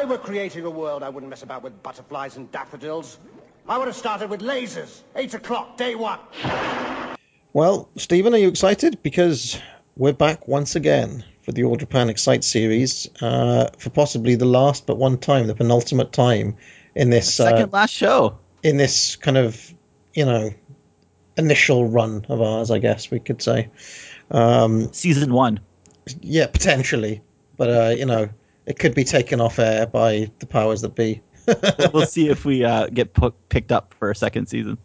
I were creating a world, I wouldn't mess about with butterflies and daffodils. I would have started with lasers. 8 o'clock, day one. Well, Stephen, are you excited? Because we're back once again for the All Japan Excite series, for possibly the last but one time, the penultimate time in this second last show. In this kind of, initial run of ours, I guess we could say. Season 1. Yeah, potentially. But, it could be taken off air by the powers that be. We'll see if we get picked up for a second season.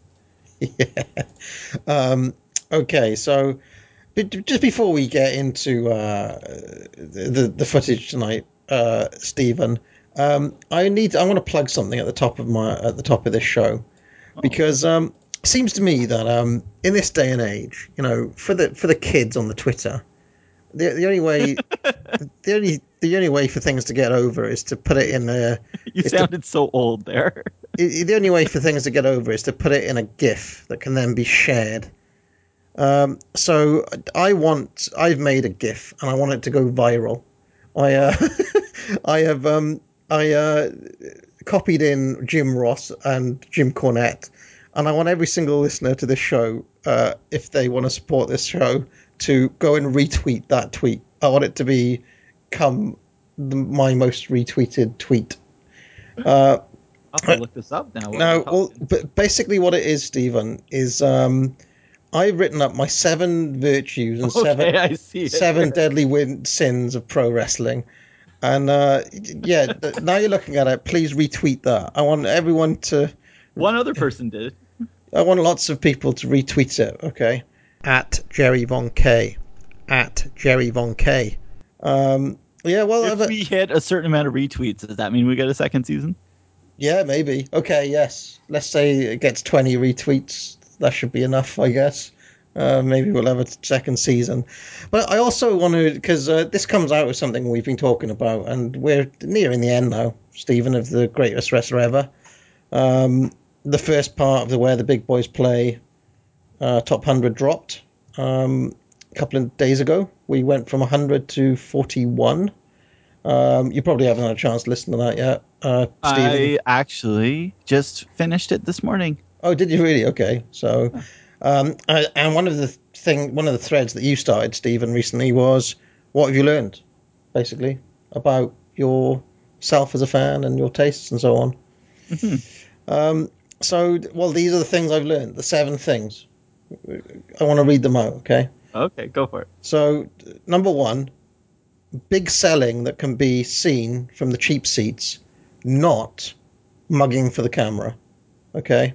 Yeah. Okay, so just before we get into the footage tonight, Stephen, I want to plug something at the top of this show, because it seems to me that in this day and age, for the kids on the Twitter, the only way the only way for things to get over is to put it in a. You sounded so old there. The only way for things to get over is to put it in a GIF that can then be shared. So I've made a GIF and I want it to go viral. I copied in Jim Ross and Jim Cornette, and I want every single listener to this show, if they want to support this show, to go and retweet that tweet. I want it to become my most retweeted tweet. I'll have to look this up now. But basically what it is, Stephen, is I've written up my 7 virtues and seven deadly sins of pro wrestling. And now you're looking at it, please retweet that. I want everyone to... One other person did. I want lots of people to retweet it, okay? At Jerry Von K. At Jerry Von K. If we hit a certain amount of retweets, does that mean we get a second season? Yeah, maybe. Okay, yes. Let's say it gets 20 retweets. That should be enough, I guess. Maybe we'll have a second season. But I also want to, because this comes out with something we've been talking about, and we're nearing the end now, Stephen, of the Greatest Wrestler Ever. The first part of the Where the Big Boys Play Top 100 dropped a couple of days ago. We went from 100 to 41. You probably haven't had a chance to listen to that yet, Stephen. I actually just finished it this morning. Oh, did you really? Okay, so, and one of the threads that you started, Stephen, recently was, what have you learned, basically, about yourself as a fan and your tastes and so on. Mm-hmm. These are the things I've learned, the 7 things. I want to read them out, okay? Okay, go for it. So, number 1, big selling that can be seen from the cheap seats, not mugging for the camera, okay?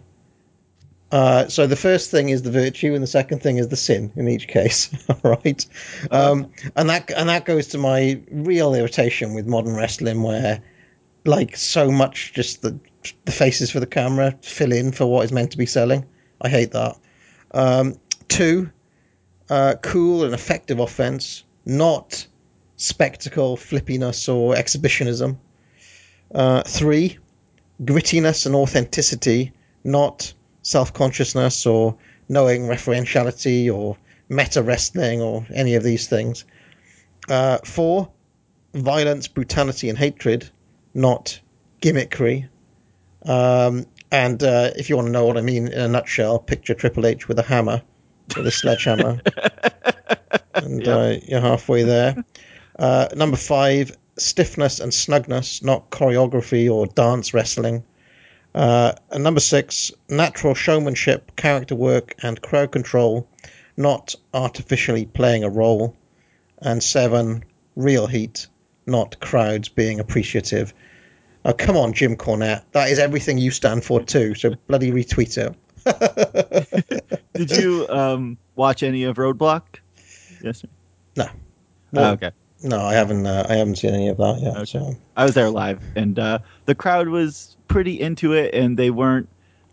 So the first thing is the virtue, and the second thing is the sin in each case. All right, and that goes to my real irritation with modern wrestling, where like so much just the faces for the camera fill in for what is meant to be selling. I hate that. 2, cool and effective offense, not spectacle, flippiness, or exhibitionism. 3, grittiness and authenticity, not self-consciousness or knowing referentiality or meta wrestling or any of these things. 4, violence, brutality, and hatred, not gimmickry. And if you want to know what I mean in a nutshell, picture Triple H with a hammer, with a sledgehammer, and you're halfway there. Number 5, stiffness and snugness, not choreography or dance wrestling. And number 6, natural showmanship, character work, and crowd control, not artificially playing a role. And 7, real heat, not crowds being appreciative. Oh, come on, Jim Cornette. That is everything you stand for too, so bloody retweet it. Did you watch any of Roadblock? Yes, sir. No. Well, okay. No, I haven't seen any of that yet. Okay. So I was there live, and the crowd was pretty into it, and they weren't.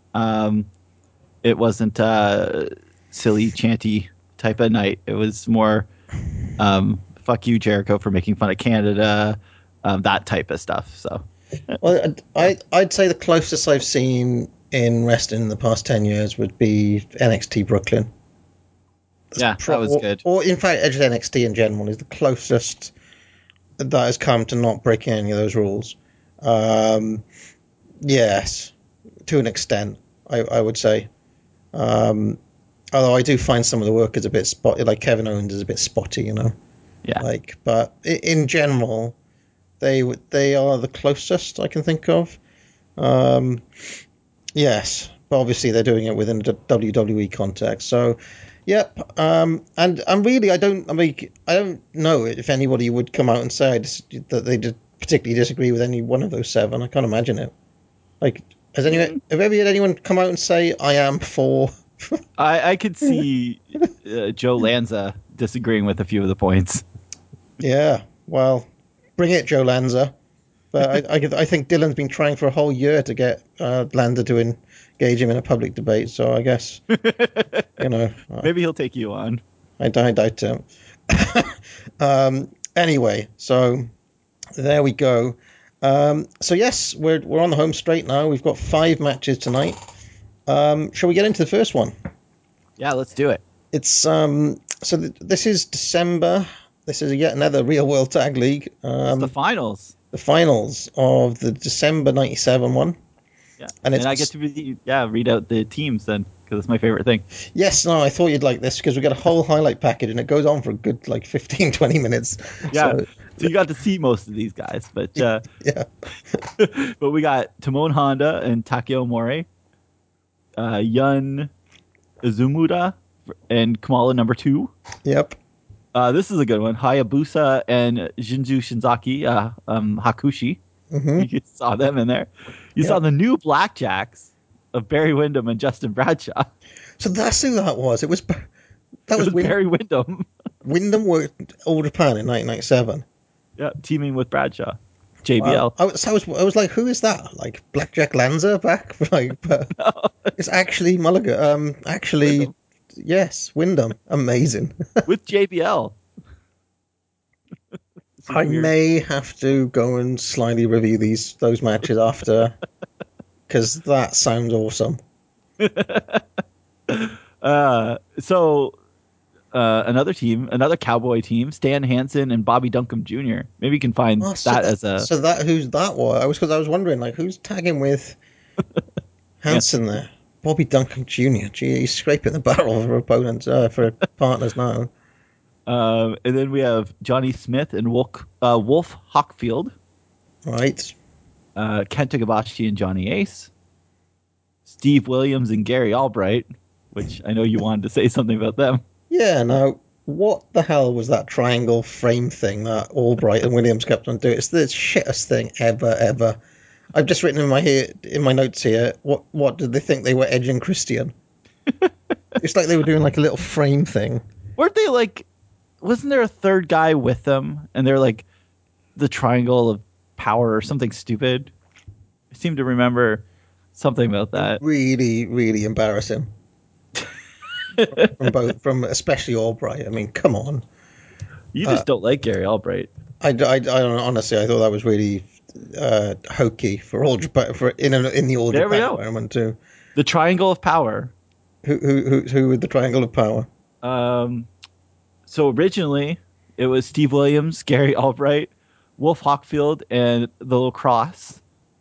It wasn't silly chanty type of night. It was more, "Fuck you, Jericho, for making fun of Canada," that type of stuff. So, well, I'd say the closest I've seen in wrestling in the past 10 years would be NXT Brooklyn. That was good. Or in fact, just NXT in general is the closest that has come to not breaking any of those rules. Yes, to an extent, I would say. Although I do find some of the workers a bit spotty, like Kevin Owens is a bit spotty, Yeah. But in general, they are the closest I can think of. Yes, but obviously they're doing it within the WWE context. So, yep. And really, I don't know if anybody would come out and say that they did particularly disagree with any one of those 7. I can't imagine it. Like, have ever had anyone come out and say I am for? I could see Joe Lanza disagreeing with a few of the points. Yeah, well, bring it, Joe Lanza. But I think Dylan's been trying for a whole year to get Lanza to engage him in a public debate. So I guess Maybe he'll take you on. I doubt it. Anyway, so there we go. So yes, we're on the home straight now. We've got 5 matches tonight. Shall we get into the first one? Yeah, let's do it. It's this is December. This is yet another Real World Tag League. It's the finals. The finals of the December '97 one. Yeah, and I get to read out the teams then, because it's my favorite thing. Yes, no, I thought you'd like this because we got a whole highlight package and it goes on for a good 15, 20 minutes. Yeah, so you got to see most of these guys, but yeah. But we got Timon Honda and Takeo Mori, Yun Izumura and Kamala number 2. Yep. This is a good one. Hayabusa and Shinju Shinzaki, Hakushi. Mm-hmm. You saw them in there. You saw the new Blackjacks of Barry Windham and Justin Bradshaw. So that's who that was. It was Barry Windham. Windham worked All Japan in 1997. Yeah, teaming with Bradshaw. JBL. Wow. I was like, who is that? Like Blackjack Lanza back? But no. It's actually Mulligan. Windham. Yes, Windham. Amazing. With JBL. I may have to go and slightly review those matches after, because that sounds awesome. Another Cowboy team, Stan Hansen and Bobby Duncombe Jr. Maybe you can find as a... So who's that was? Because I was wondering, who's tagging with Hansen there? Bobby Duncombe Jr. Gee, he's scraping the barrel for opponents, for partners now. And then we have Johnny Smith and Wolf Hockfield. Right. Kenta Kobashi and Johnny Ace. Steve Williams and Gary Albright, which I know you wanted to say something about them. Yeah, now, what the hell was that triangle frame thing that Albright and Williams kept on doing? It's the shittest thing ever. I've just written in my notes here, what did they think they were Edge and Christian? It's like they were doing a little frame thing. Weren't they wasn't there a third guy with them? And they're the triangle of power or something stupid? I seem to remember something about that. Really, really embarrassing. from especially Albright. I mean, come on. You just don't like Gary Albright. I don't honestly. I thought that was really hokey for All Japan, in the All Japan environment too. The Triangle of Power. Who with the Triangle of Power? So originally it was Steve Williams, Gary Albright, Wolf Hockfield, and the Lacrosse.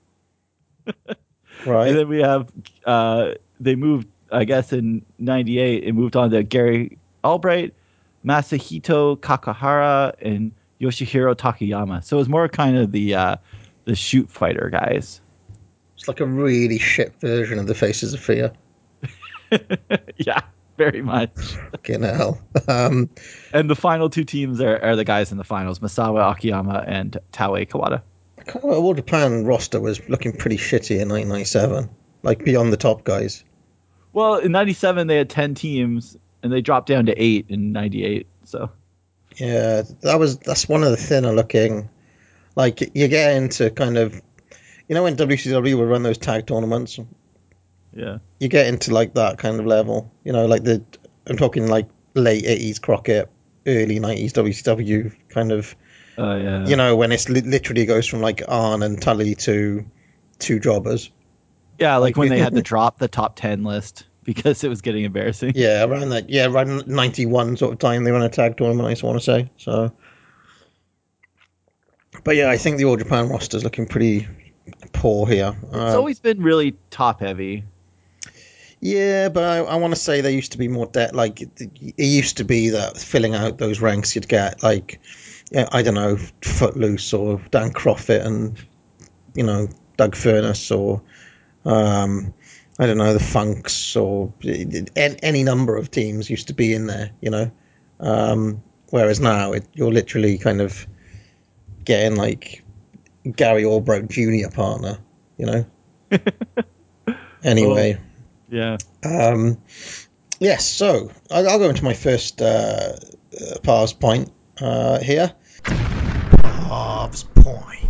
Right. And then we have they moved, I guess, in '98. It moved on to Gary Albright, Masahito Kakahara, and Yoshihiro Takayama. So it was more kind of the shoot fighter guys. It's like a really shit version of the Faces of Fear. Yeah, very much. Fucking hell. And the final 2 teams are the guys in the finals, Masawa Akiyama and Taue Kawada. All Japan roster was looking pretty shitty in 1997, beyond the top guys. Well, in 97 they had 10 teams, and they dropped down to 8 in 98. So yeah, that's one of the thinner looking. You get into kind of, when WCW would run those tag tournaments. Yeah, you get into that kind of level. I'm talking late 80s Crockett, early 90s WCW kind of. Oh yeah. When it's literally goes from Arn and Tully to 2 jobbers. Yeah, when they had to drop the top 10 list because it was getting embarrassing. Yeah, around that. Yeah, around 91 sort of time they run a tag tournament, I just want to say. So, but yeah, I think the All Japan roster is looking pretty poor here. It's always been really top heavy. Yeah, but I want to say there used to be more debt. Like it used to be that filling out those ranks, you'd get like, yeah, I don't know, Footloose or Dan Croffett and Doug Furness or I don't know, the Funks or any number of teams used to be in there. Whereas now you're literally kind of getting like Gary Albrook Jr. partner. Anyway. Oh, yeah. Yes, so I'll go into my first Pav's point here. Pav's point.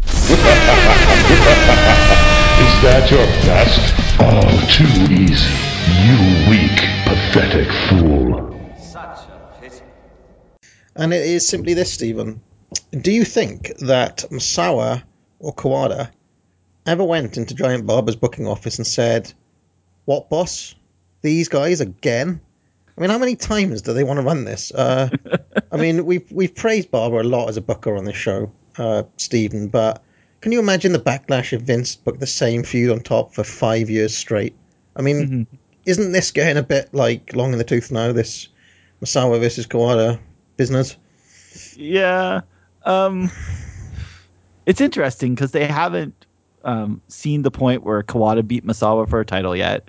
Is that your best? Oh, too easy. You weak, pathetic fool. Such a pity. And it is simply this, Stephen. Do you think that Misawa or Kawada ever went into Giant Barber's booking office and said, "What, boss? These guys again?" I mean, how many times do they want to run this? I mean, we've praised Barber a lot as a booker on this show, Stephen, but can you imagine the backlash if Vince booked the same feud on top for 5 years straight? I mean, isn't this getting a bit like long in the tooth now, this Misawa versus Kawada business? Yeah. It's interesting because they haven't seen the point where Kawada beat Misawa for a title yet.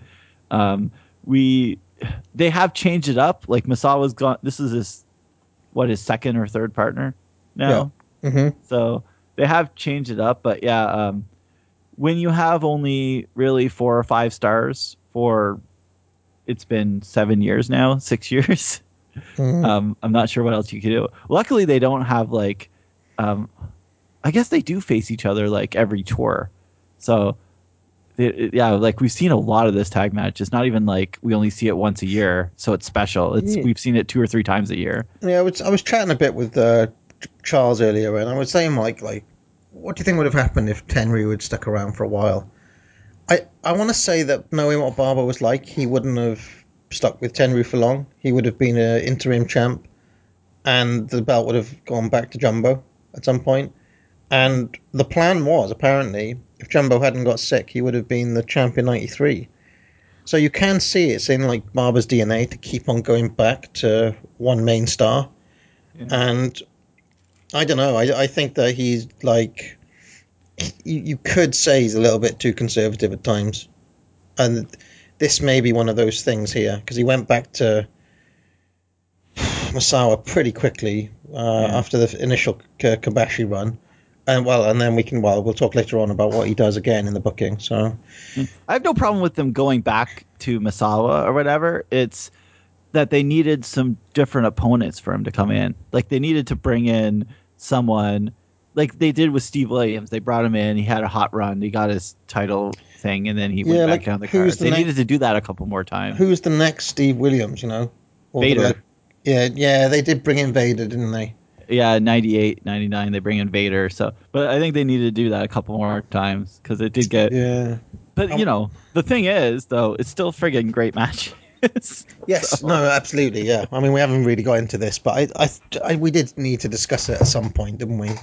They have changed it up. Like Misawa's gone. This is his second or third partner now. Yeah. Mm-hmm. So they have changed it up. But yeah, when you have only really 4 or 5 stars it's been 7 years now, 6 years. Mm-hmm. I'm not sure what else you could do. Luckily, they don't have like, I guess they do face each other like every tour. So like we've seen a lot of this tag match. It's not even like we only see it once a year, so it's special. We've seen it 2 or 3 times a year. Yeah, I was chatting a bit with Charles earlier, and I was saying like, what do you think would have happened if Tenryu had stuck around for a while? I want to say that knowing what Barber was like, he wouldn't have stuck with Tenryu for long. He would have been an interim champ, and the belt would have gone back to Jumbo at some point. And the plan was, apparently, if Jumbo hadn't got sick, he would have been the champ in '93. So you can see it's in like Barber's DNA to keep on going back to one main star. Yeah. And I don't know. I think that he's like, you could say he's a little bit too conservative at times. And this may be one of those things here, because he went back to Misawa pretty quickly after the initial Kobashi run. And then we'll talk later on about what he does again in the booking. So I have no problem with them going back to Misawa or whatever. It's that they needed some different opponents for him to come in. Like they needed to bring in someone like they did with Steve Williams. They brought him in. He had a hot run. He got his title thing, and then he went back down the card. They needed to do that a couple more times. Who's the next Steve Williams? Vader. Yeah, they did bring in Vader, didn't they? Yeah, 98, 99, they bring in Vader. So, but I think they needed to do that a couple more times because it did get. Yeah. But the thing is, though, it's still friggin' great matches. Yes, no, absolutely, yeah. I mean, we haven't really got into this, but we did need to discuss it at some point, didn't we?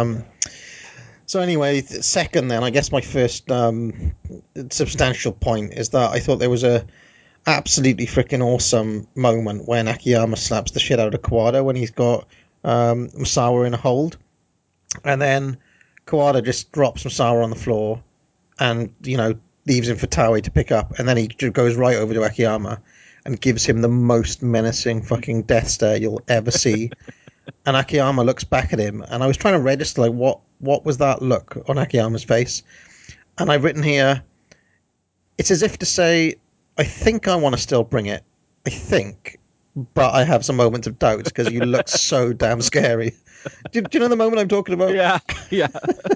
So anyway, second then, I guess my first substantial point is that I thought there was a absolutely freaking awesome moment when Akiyama slaps the shit out of Kawada when he's got Misawa in a hold. And then Kawada just drops Misawa on the floor and, leaves him for Taue to pick up. And then he goes right over to Akiyama and gives him the most menacing fucking death stare you'll ever see. And Akiyama looks back at him. And I was trying to register, like, what was that look on Akiyama's face? And I've written here, it's as if to say, I think I want to still bring it. I think. But I have some moments of doubt because you look so damn scary. Do you know the moment I'm talking about? Yeah.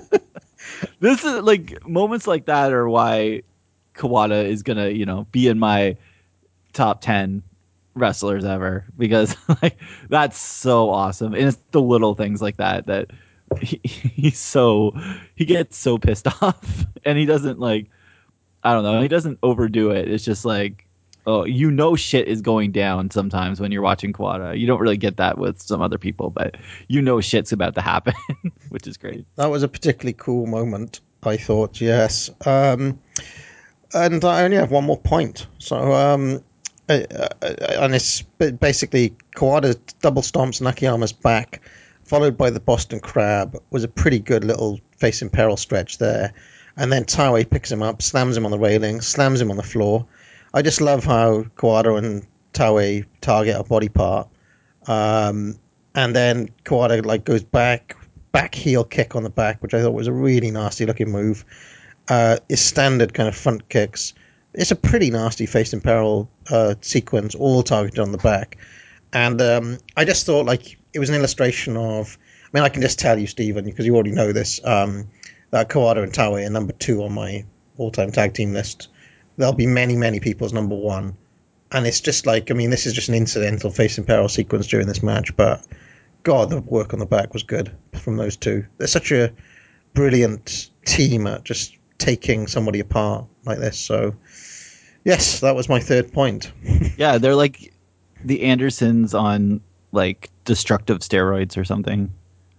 This is like moments like that are why Kawada is gonna, be in my top 10 wrestlers ever because like that's so awesome, and it's the little things like that he gets so pissed off, and he doesn't I don't know, he doesn't overdo it. It's just like, oh, shit is going down sometimes when you're watching Kawada. You don't really get that with some other people, but shit's about to happen, which is great. That was a particularly cool moment. I thought, yes. And I only have one more point. So, and it's basically Kawada double stomps Nakayama's back, followed by the Boston Crab. Was a pretty good little face in peril stretch there. And then Taue picks him up, slams him on the railing, slams him on the floor. I just love how Kawada and Taue target a body part. And then Kawada goes back heel kick on the back, which I thought was a really nasty looking move. His standard kind of front kicks. It's a pretty nasty face in peril sequence, all targeted on the back. And I just thought it was an illustration of. I mean, I can just tell you, Stephen, because you already know this. That Kawada and Taue are number 2 on my all-time tag team list. There'll be many, many people's number 1. And it's just this is just an incidental face in peril sequence during this match, but God, the work on the back was good from those two. They're such a brilliant team at just taking somebody apart like this. So, yes, that was my third point. Yeah, they're like the Andersons on destructive steroids or something.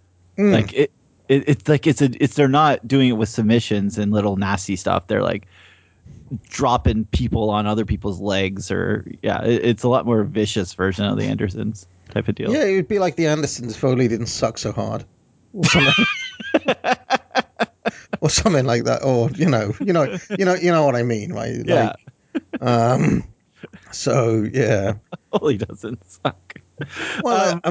It's they're not doing it with submissions and little nasty stuff. They're dropping people on other people's legs, or it's a lot more vicious version of the Andersons type of deal. Yeah, it would be like the Andersons if Foley didn't suck so hard, or something, or something like that. Or you know what I mean, right? Yeah. So yeah. Foley doesn't suck. Well,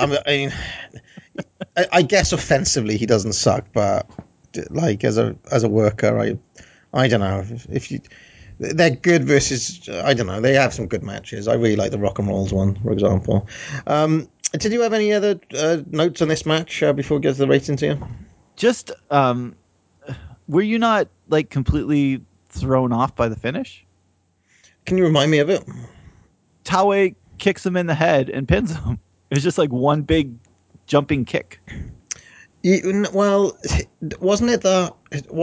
I guess offensively he doesn't suck, but as a worker, I don't know if you. They're good versus, I don't know, they have some good matches. I really like the Rock and Rolls one, for example. Did you have any other notes on this match before we get to the ratings here? Just, were you not completely thrown off by the finish? Can you remind me of it? Taue kicks him in the head and pins him. It was just one big jumping kick. Well, wasn't it that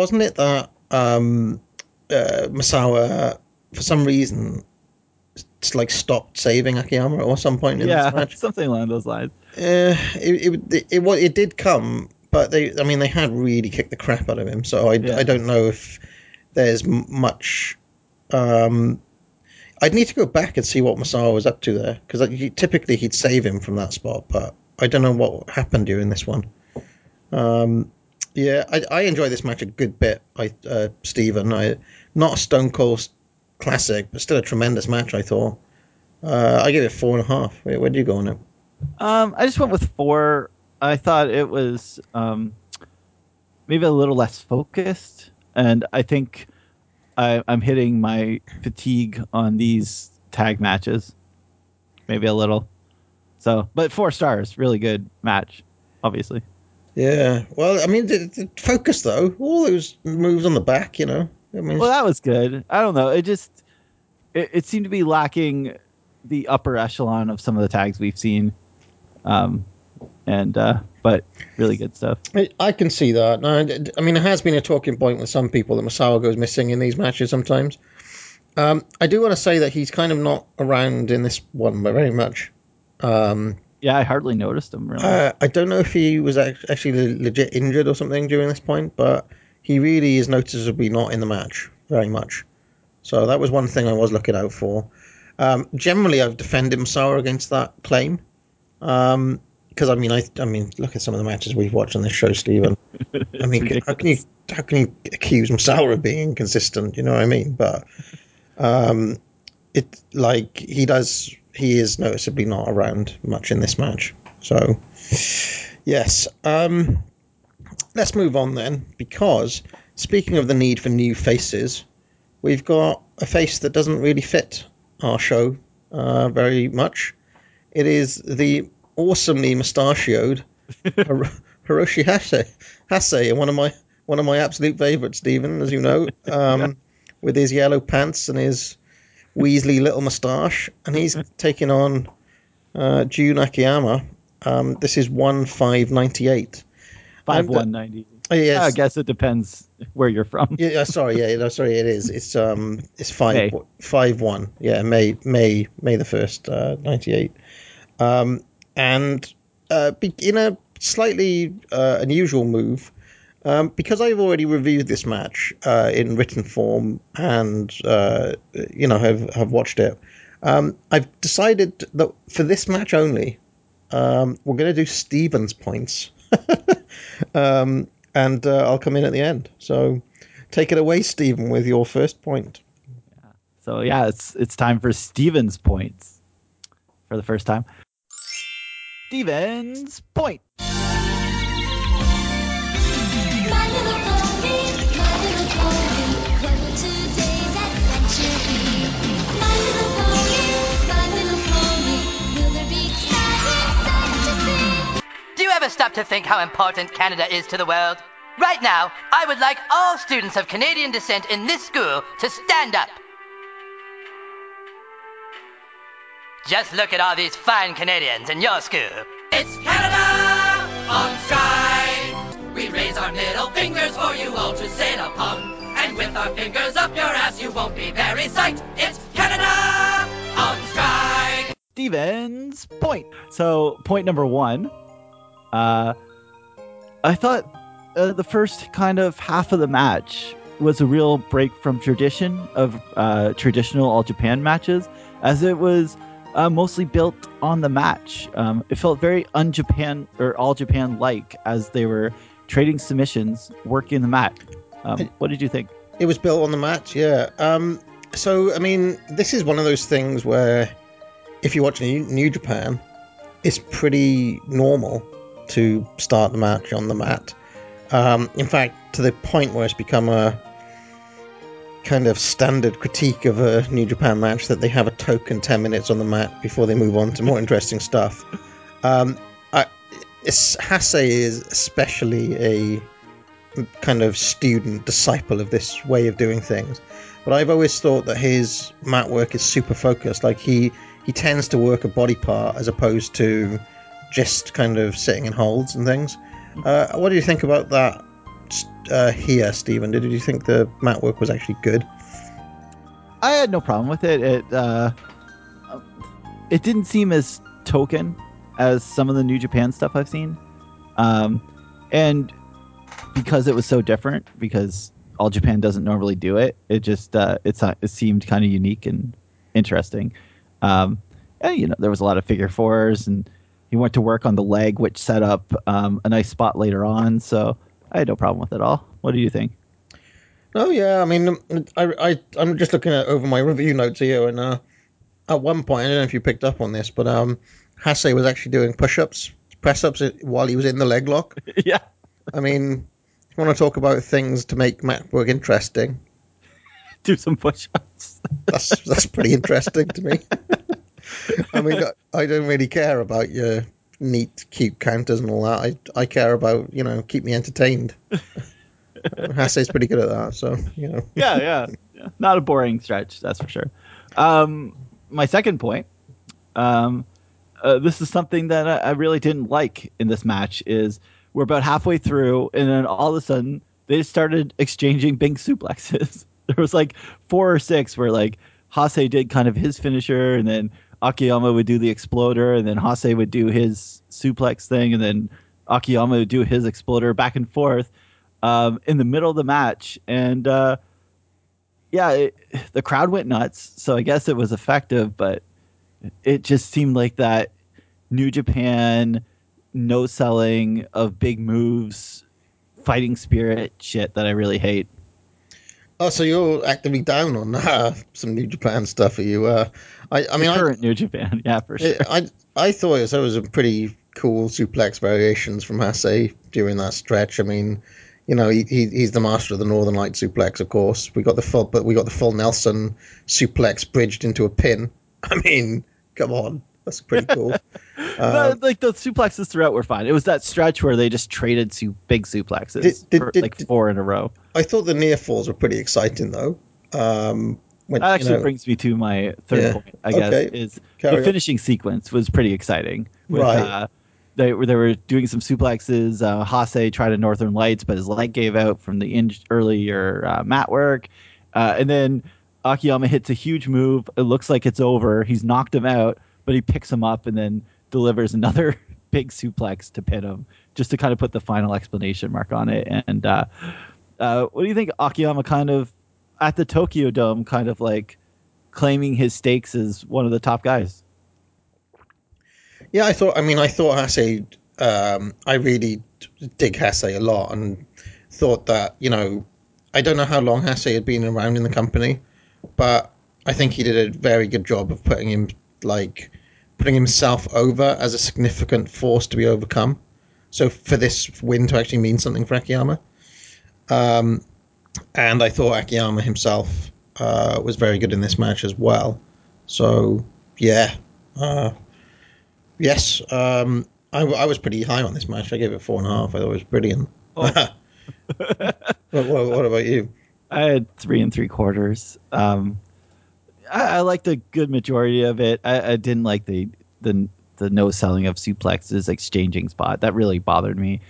Misawa, for some reason, stopped saving Akiyama or some point in this match? Something along those lines. It did come, but they had really kicked the crap out of him. So I don't know if there's much. I'd need to go back and see what Misawa was up to there, because typically he'd save him from that spot, but I don't know what happened during this one. I enjoy this match a good bit. Stephen, not a Stone Cold classic, but still a tremendous match. I thought. I give it 4.5. Where do you go on it? I just went with 4. I thought it was maybe a little less focused, and I think I'm hitting my fatigue on these tag matches, maybe a little. So, but 4 stars, really good match, obviously. Yeah, well, the focus though, all those moves on the back, well, that was good. I don't know. It seemed to be lacking the upper echelon of some of the tags we've seen, but really good stuff. I can see that. It has been a talking point with some people that Misawa goes missing in these matches sometimes. I do want to say that he's kind of not around in this one very much. I hardly noticed him, really. I don't know if he was actually legit injured or something during this point, but he really is noticeably not in the match very much. So that was one thing I was looking out for. Generally, I've defended Misawa against that claim. Because look at some of the matches we've watched on this show, Stephen. How can you accuse Misawa of being inconsistent? You know what I mean? But he is noticeably not around much in this match. So yes, let's move on then. Because speaking of the need for new faces, we've got a face that doesn't really fit our show very much. It is the awesomely mustachioed Hiroshi Hase, one of my absolute favourites, Stephen, as you know, with his yellow pants and his Weasley little moustache, and he's taking on Jun Akiyama. This is 1/5/98. 5/1/90. Yes. I guess it depends where you're from. Yeah, sorry. It is. It's 5/1. Yeah, May the 1st, 98. And in a slightly unusual move, Because I've already reviewed this match in written form and have watched it, I've decided that for this match only, we're going to do Stevens points, and I'll come in at the end. So take it away, Stephen, with your first point. So yeah, it's time for Stevens points for the first time. Stevens point. My little pony, what will today's adventure be? My little pony, will there be exciting sights to see? Do you ever stop to think how important Canada is to the world? Right now, I would like all students of Canadian descent in this school to stand up. Just look at all these fine Canadians in your school. It's Canada on strike. We raise our middle fingers for you all to sit upon. And with our fingers up your ass, you won't be very psyched. It's Canada on strike. Stevens point. So point number one, I thought the first kind of half of the match was a real break from tradition of traditional All Japan matches, as it was mostly built on the match. It felt very un-Japan or All Japan like, as they were trading submissions, working the mat. What did you think? It was built on the match, yeah. So I mean, this is one of those things where if you watch New Japan, it's pretty normal to start the match on the mat. In fact, to the point where it's become a kind of standard critique of a New Japan match that they have a token 10 minutes on the mat before they move on to more interesting stuff. Hase is especially a kind of student, disciple of this way of doing things. But I've always thought that his mat work is super focused. Like he tends to work a body part as opposed to just kind of sitting in holds and things. What do you think about that here, Stephen? Did you think the mat work was actually good? I had no problem with it. It didn't seem as token as some of the New Japan stuff I've seen. And because it was so different, because All Japan doesn't normally do it, it just it seemed kind of unique and interesting. And, there was a lot of figure fours, and he went to work on the leg, which set up a nice spot later on. So I had no problem with it all. What do you think? Oh yeah, I mean, I'm just looking over my review notes here, and at one point, I don't know if you picked up on this, but Hase was actually doing push-ups, press-ups while he was in the leg lock. Yeah. I mean, if you want to talk about things to make mat work interesting, do some push-ups. That's pretty interesting to me. I mean, I don't really care about your neat, cute counters and all that. I care about, keep me entertained. Hase's pretty good at that, so, Yeah. Not a boring stretch, that's for sure. My second point, this is something that I really didn't like in this match, is we're about halfway through, and then all of a sudden, they just started exchanging big suplexes. There was like 4 or 6 where like Hase did kind of his finisher, and then Akiyama would do the exploder, and then Hase would do his suplex thing, and then Akiyama would do his exploder, back and forth in the middle of the match. And the crowd went nuts, so I guess it was effective, but it just seemed like that New Japan no selling of big moves, fighting spirit shit that I really hate. Oh, so you're actively down on some New Japan stuff, are you? Current New Japan, yeah, for sure. I thought it was a pretty cool suplex variations from Hase during that stretch. I mean, he's the master of the Northern Light suplex, of course. We got the full Nelson suplex bridged into a pin. I mean, come on, that's pretty cool. Like the suplexes throughout were fine. It was that stretch where they just traded big suplexes for 4 in a row. I thought the near falls were pretty exciting, though. That actually brings me to my third point, I guess, is the finishing sequence was pretty exciting. Right. They were doing some suplexes. Hase tried a Northern Lights, but his leg gave out from the earlier mat work. And then Akiyama hits a huge move. It looks like it's over. He's knocked him out, but he picks him up and then delivers another big suplex to pin him, just to kind of put the final exclamation mark on it. And what do you think, Akiyama kind of at the Tokyo Dome, kind of like claiming his stakes as one of the top guys? Yeah, I thought Hase, I really dig Hase a lot, and thought that, I don't know how long Hase had been around in the company, but I think he did a very good job of putting himself over as a significant force to be overcome. So for this win to actually mean something for Akiyama. And I thought Akiyama himself was very good in this match as well. So, yeah. Yes, I was pretty high on this match. I gave it 4.5. I thought it was brilliant. Oh. What about you? I had 3 3/4. I liked a good majority of it. I didn't like the no selling of suplexes exchanging spot. That really bothered me.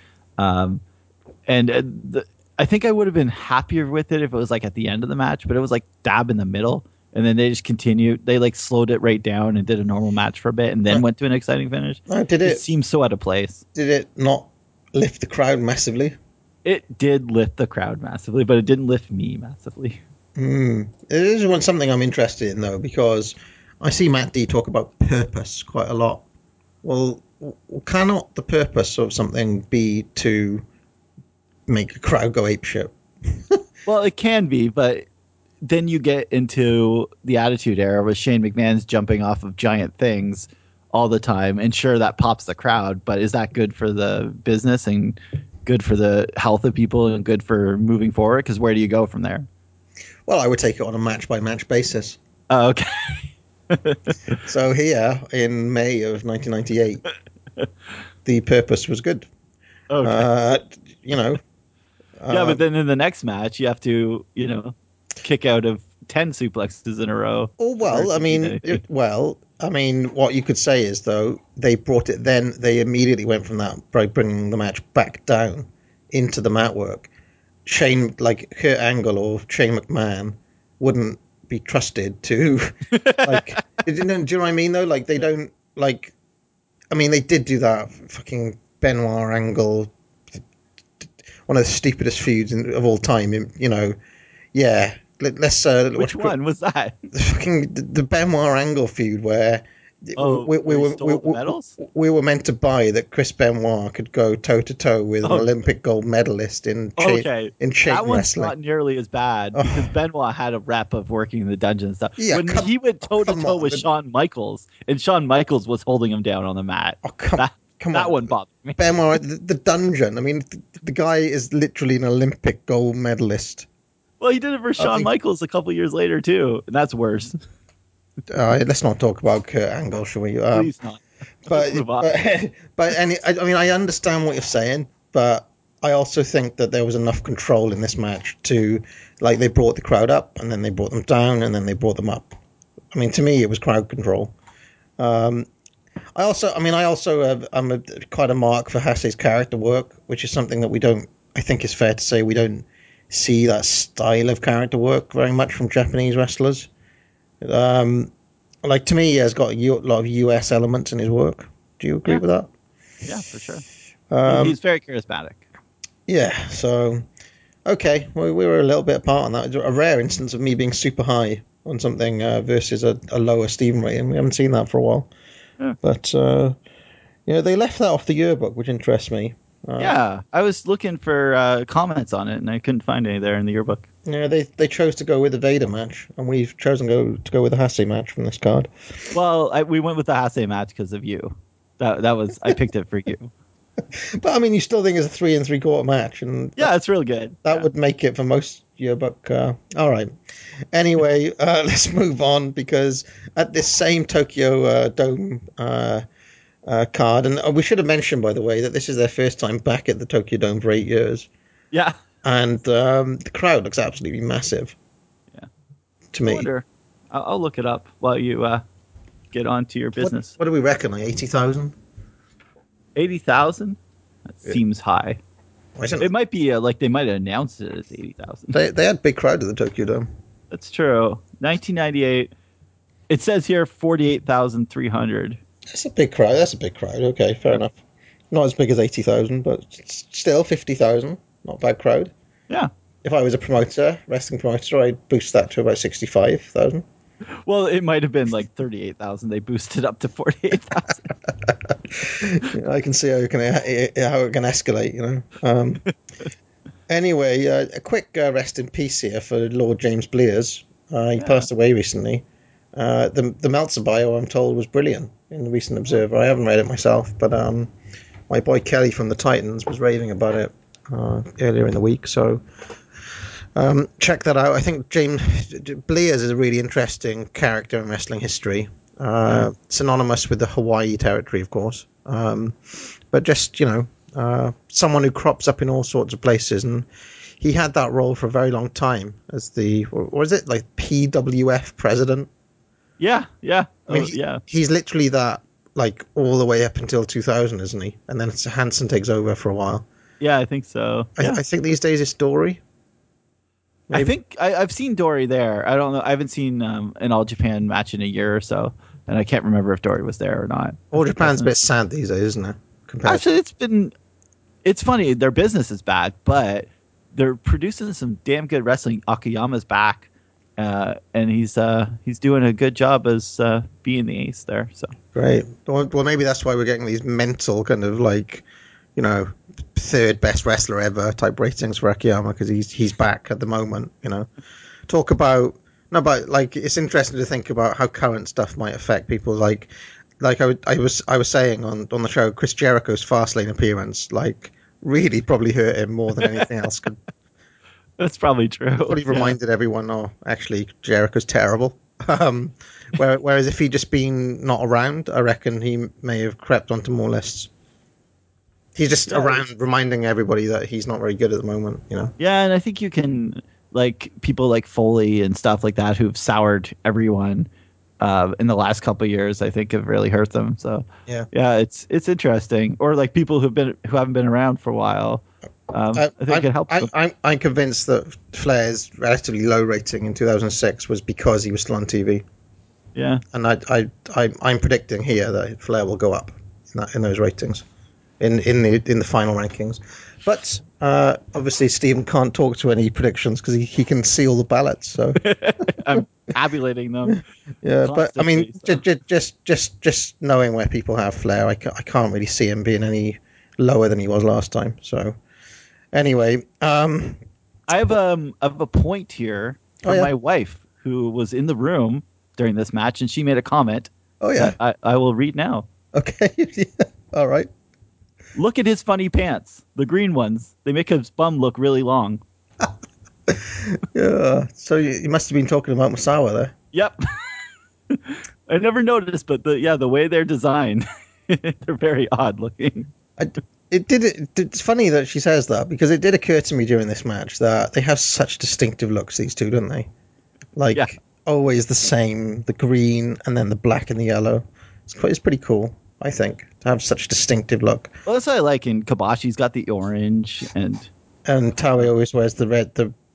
I think I would have been happier with it if it was like at the end of the match, but it was like dab in the middle. And then they just continued. They like slowed it right down and did a normal match for a bit, and then went to an exciting finish. It seems so out of place. Did it not lift the crowd massively? It did lift the crowd massively, but it didn't lift me massively. It is something I'm interested in, though, because I see Matt D talk about purpose quite a lot. Well, cannot the purpose of something be to make a crowd go apeshit? Well, it can be, but then you get into the Attitude Era with Shane McMahon's jumping off of giant things all the time, and sure, that pops the crowd, but is that good for the business and good for the health of people and good for moving forward? Because where do you go from there? Well, I would take it on a match-by-match basis. Oh, okay. So here, in May of 1998, the purpose was good. Okay. Yeah, but then in the next match, you have to, kick out of 10 suplexes in a row. Oh, well, I mean, what you could say is, though, they immediately went from that by bringing the match back down into the mat work. Kurt Angle or Shane McMahon wouldn't be trusted to, do you know what I mean, though? Like, they don't, they did do that fucking Benoit Angle, one of the stupidest feuds of all time, yeah. Let's which one was that? The Benoit Angle feud where we were meant to buy that Chris Benoit could go toe to toe with an Olympic gold medalist in chain that one's wrestling. Not nearly as bad because Benoit had a rep of working in the dungeon and stuff. Yeah, when he went toe to toe with Shawn Michaels, and Shawn Michaels was holding him down on the mat. That one bothered me. Benoit, the dungeon. I mean, the guy is literally an Olympic gold medalist. Well, he did it for Shawn Michaels a couple years later too, and that's worse. Let's not talk about Kurt Angle, shall we? Please not. But I understand what you're saying, but I also think that there was enough control in this match to, they brought the crowd up, and then they brought them down, and then they brought them up. I mean, to me, it was crowd control. I'm quite a mark for Hase's character work, which is something that I think is fair to say we don't see that style of character work very much from Japanese wrestlers. To me, he has got a lot of US elements in his work. Do you agree with that? Yeah, for sure. He's very charismatic. Yeah, so okay, well, we were a little bit apart on that. It's a rare instance of me being super high on something versus a lower Steven rating. We haven't seen that for a while. Yeah. But they left that off the yearbook, which interests me. Yeah, I was looking for comments on it, and I couldn't find any there in the yearbook. Yeah, they chose to go with the Vader match, and we've chosen to go with the Hase match from this card. Well, we went with the Hase match because of you. That was I picked it for you. But I mean, you still think it's a 3 3/4 match, and it's real good. That would make it for most yearbook. All right. Anyway, let's move on, because at this same Tokyo Dome card, and we should have mentioned, by the way, that this is their first time back at the Tokyo Dome for 8 years. Yeah. And the crowd looks absolutely massive. Yeah. To me. I'll look it up while you get on to your business. What do we reckon? 80,000? 80,000? That seems high. It might be they might have announced it as 80,000. They had big crowd at the Tokyo Dome. That's true. 1998. It says here 48,300. That's a big crowd. Okay, fair enough. Not as big as 80,000, but still 50,000. Not a bad crowd. Yeah. If I was a promoter, wrestling promoter, I'd boost that to about 65,000. Well, it might have been like 38,000. They boosted up to 48,000. I can see how it can escalate, you know. Anyway, a quick rest in peace here for Lord James Blears. He passed away recently. The Meltzer bio, I'm told, was brilliant in the recent Observer. I haven't read it myself, but my boy Kelly from the Titans was raving about it earlier in the week, so check that out. I think James Blears is a really interesting character in wrestling history. Synonymous with the Hawaii territory, of course. But just, someone who crops up in all sorts of places. And he had that role for a very long time as the, what was it, like PWF president? Yeah. I mean, he's literally that, like, all the way up until 2000, isn't he? And then Hansen takes over for a while. Yeah, I think so. Yeah. I think these days it's Dory. Maybe. I think I've seen Dory there. I don't know. I haven't seen an All Japan match in a year or so, and I can't remember if Dory was there or not. All Japan's a bit sad these days, isn't it? Actually, it's funny. Their business is bad, but they're producing some damn good wrestling. Akiyama's back, and he's doing a good job as being the ace there. So great. Well, maybe that's why we're getting these mental kind of like, third best wrestler ever type ratings for Akiyama, because he's back at the moment. Talk about it's interesting to think about how current stuff might affect people. Like I was saying on the show, Chris Jericho's Fastlane appearance really probably hurt him more than anything else could. That's probably true. Probably reminded everyone, actually Jericho's terrible. Whereas if he'd just been not around, I reckon he may have crept onto more lists. He's just around reminding everybody that he's not very good at the moment, Yeah, and I think you can, people like Foley and stuff like that who've soured everyone in the last couple of years, I think have really hurt them. So yeah, it's interesting. Or people who haven't been around for a while. I think it helps. I'm convinced that Flair's relatively low rating in 2006 was because he was still on TV. Yeah, and I'm predicting here that Flair will go up in those ratings. In the final rankings, but obviously Stephen can't talk to any predictions because he can see all the ballots. So I'm tabulating them. Yeah, but I mean, so. just knowing where people have Flair, I can't really see him being any lower than he was last time. So anyway, I have a point here from my wife who was in the room during this match, and she made a comment. Oh yeah, I will read now. Okay, all right. Look at his funny pants, the green ones. They make his bum look really long. Yeah, so you must have been talking about Masawa there. Yep. I never noticed, but the way they're designed, they're very odd looking. It's funny that she says that, because it did occur to me during this match that they have such distinctive looks, these two, don't they? Always the same, the green and then the black and the yellow. It's pretty cool, I think, to have such a distinctive look. Well, that's what I like. In Kobashi's got the orange, and Taue always wears the red,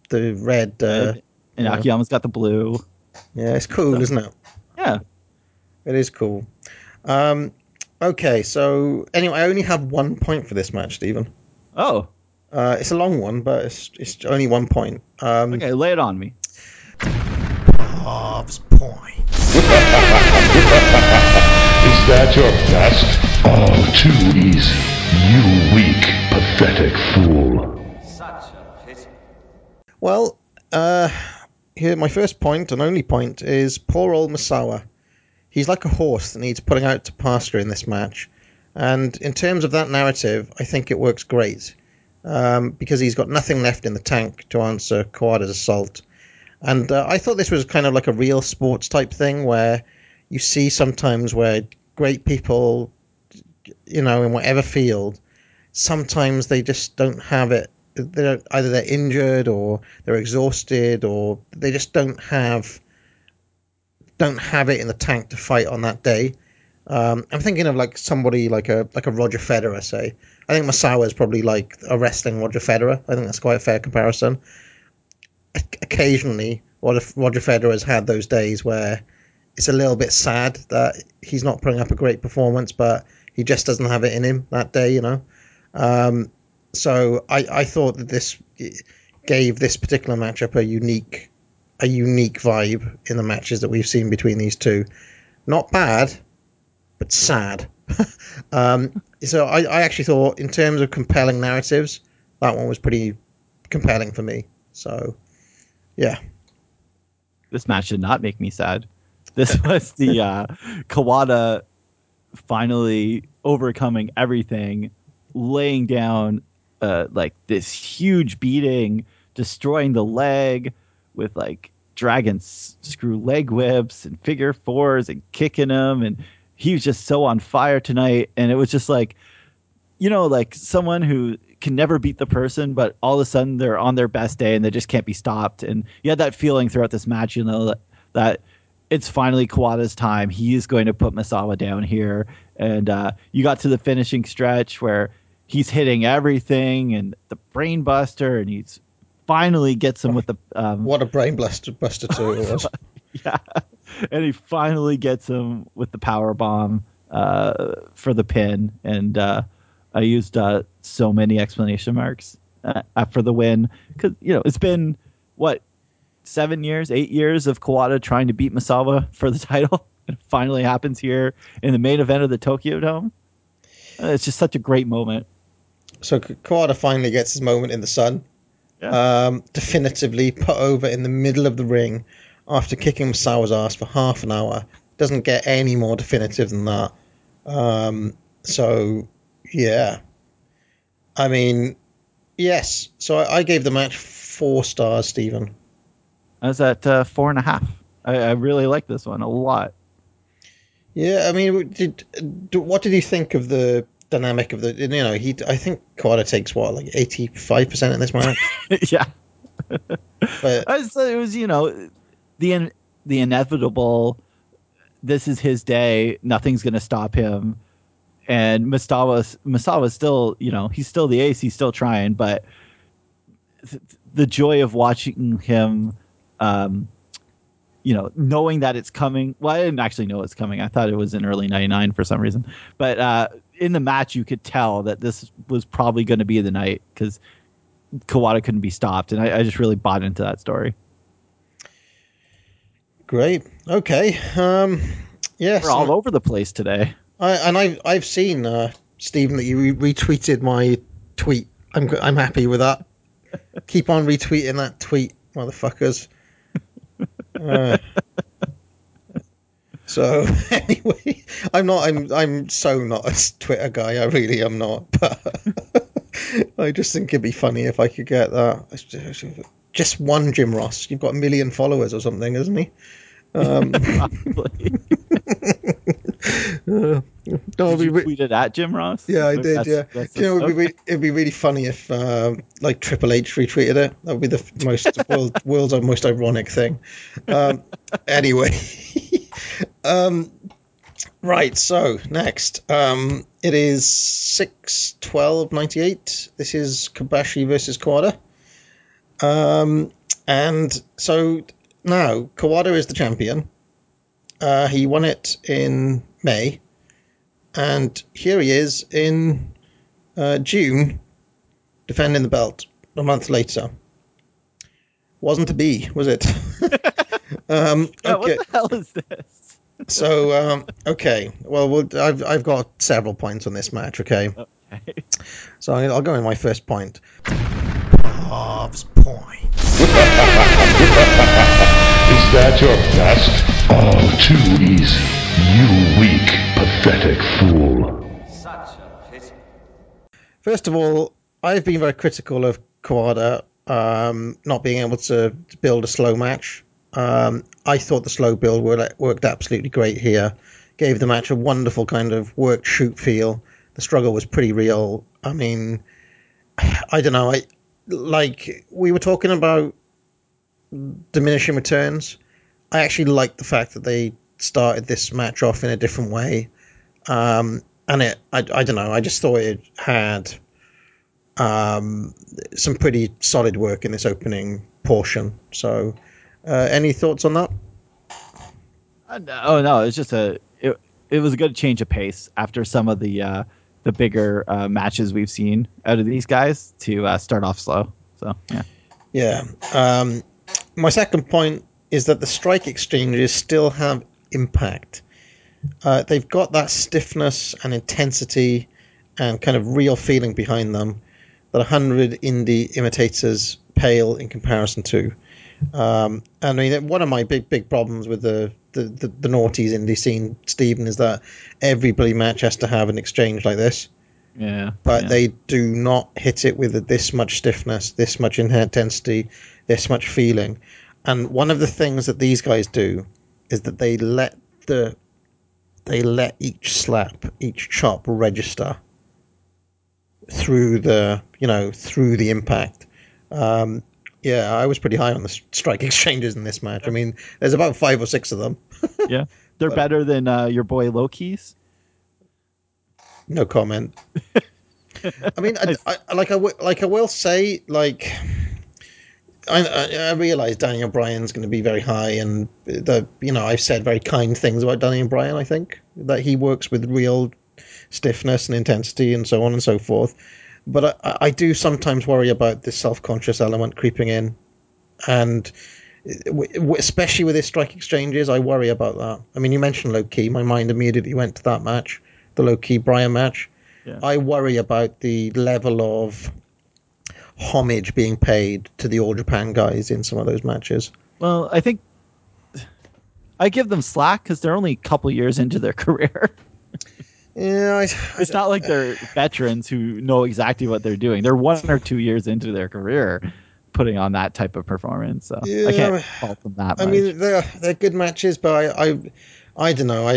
and Akiyama's got the blue. Yeah, it's cool, isn't it? Yeah, it is cool. Okay, so anyway, I only have 1 point for this match, Stephen. Oh, it's a long one, but it's only 1 point. Okay, lay it on me. Halves point. Is that your best? Oh, too easy. You weak, pathetic fool. Such a pity. Well, here my first point and only point is poor old Masawa. He's like a horse that needs putting out to pasture in this match. And in terms of that narrative, I think it works great. Because he's got nothing left in the tank to answer Kawada's assault. And I thought this was kind of like a real sports type thing where you see sometimes where great people, in whatever field, sometimes they just don't have it. Either they're injured or they're exhausted or they just don't have it in the tank to fight on that day. I'm thinking of somebody like a Roger Federer, say. I think Masawa is probably like a wrestling Roger Federer. I think that's quite a fair comparison. Occasionally, Roger Federer has had those days where it's a little bit sad that he's not putting up a great performance, but He just doesn't have it in him that day, you know. So I thought that this gave this particular matchup a unique vibe in the matches that we've seen between these two. Not bad, but sad. So I actually thought, in terms of compelling narratives, that one was pretty compelling for me. So, yeah. This match did not make me sad. This was the Kawada finally overcoming everything, laying down like this huge beating, destroying the leg with like dragon screw leg whips and figure fours and kicking him, and he was just so on fire tonight. And it was just like, you know, like someone who can never beat the person, but all of a sudden they're on their best day and they just can't be stopped. And you had that feeling throughout this match, you know, that it's finally Kawada's time. He is going to put Misawa down here. And you got to the finishing stretch where he's hitting everything and the brain buster, and he's finally gets him with the what a brain buster too it was. yeah, and he finally gets him with the power bomb for the pin. And I used so many exclamation marks for the win, because, you know, it's been what, 8 years of Kawada trying to beat Misawa for the title. It finally happens here in the main event of the Tokyo Dome. It's just such a great moment. So Kawada finally gets his moment in the sun. Yeah. Definitively put over in the middle of the ring after kicking Misawa's ass for half an hour. Doesn't get any more definitive than that. So, yeah. I mean, yes. So I gave the match 4 stars, Stephen. I was at 4.5. I really like this one a lot. Yeah, I mean, what did you think of the dynamic of the? You know, I think Kawada takes what, like 85% in this match. Yeah. But It was, you know, the inevitable. This is his day. Nothing's going to stop him. And Misawa's still, you know, he's still the ace. He's still trying, but the joy of watching him, you know, knowing that it's coming. Well, I didn't actually know it's coming. I thought it was in early '99 for some reason. But in the match, you could tell that this was probably going to be the night, because Kawada couldn't be stopped, and I just really bought into that story. great. Okay. Yes. We're all over the place today. I've seen Stephen, that you retweeted my tweet. I'm happy with that. Keep on retweeting that tweet, motherfuckers. So anyway, I'm so not a Twitter guy. I really am not. But I just think it'd be funny if I could get that. Just one Jim Ross. You've got 1 million followers or something, isn't he? Probably. No, Did you tweet it at Jim Ross? Yeah, I did. That's You know, okay. it'd be really funny if like Triple H retweeted it. That would be the world's most ironic thing. Anyway, right. So next, it is 6/12/98. This is Kobashi versus Kawada. And so now Kawada is the champion. He won it in May. And here he is in June, defending the belt a month later. Wasn't to be, was it? Yeah, okay. what the hell is this? So, okay. Well, I've got several points on this match, okay? Okay. So I'll go in my first point. Bob's point. Is that your best? Oh, too easy. You weak, pathetic fool. First of all, I've been very critical of Kawada not being able to build a slow match. I thought the slow build worked absolutely great here. Gave the match a wonderful kind of work-shoot feel. The struggle was pretty real. I mean, I don't know. Like we were talking about diminishing returns. I actually liked the fact that they started this match off in a different way. And I don't know. I just thought it had some pretty solid work in this opening portion. So, any thoughts on that? No, it's just it was a good change of pace after some of the bigger matches we've seen out of these guys to start off slow. So yeah. Yeah. My second point is that the strike exchanges still have impact. They've got that stiffness and intensity and kind of real feeling behind them that 100 indie imitators pale in comparison to. I mean, one of my big problems with the noughties indie scene, Stephen, is that every bloody match has to have an exchange like this. Yeah. But they do not hit it with this much stiffness, this much intensity, this much feeling. And one of the things that these guys do is that they let each slap, each chop register through the impact. Yeah, I was pretty high on the strike exchanges in this match. I mean, there's about 5 or 6 of them. Yeah, they're better than your boy Loki's. No comment. I mean, I will say, like, I realize Daniel Bryan's going to be very high, and I've said very kind things about Daniel Bryan. I think that he works with real stiffness and intensity and so on and so forth. But I do sometimes worry about this self-conscious element creeping in, and especially with his strike exchanges, I worry about that. I mean, you mentioned Low Ki. My mind immediately went to that match, the Low Ki Bryan match. Yeah. I worry about the level of homage being paid to the All Japan guys in some of those matches. Well, I think I give them slack because they're only a couple years into their career. Yeah, it's not like they're veterans who know exactly what they're doing. They're 1 or 2 years into their career putting on that type of performance. So yeah, I can't fault them that much. I mean, they're good matches, but I don't know.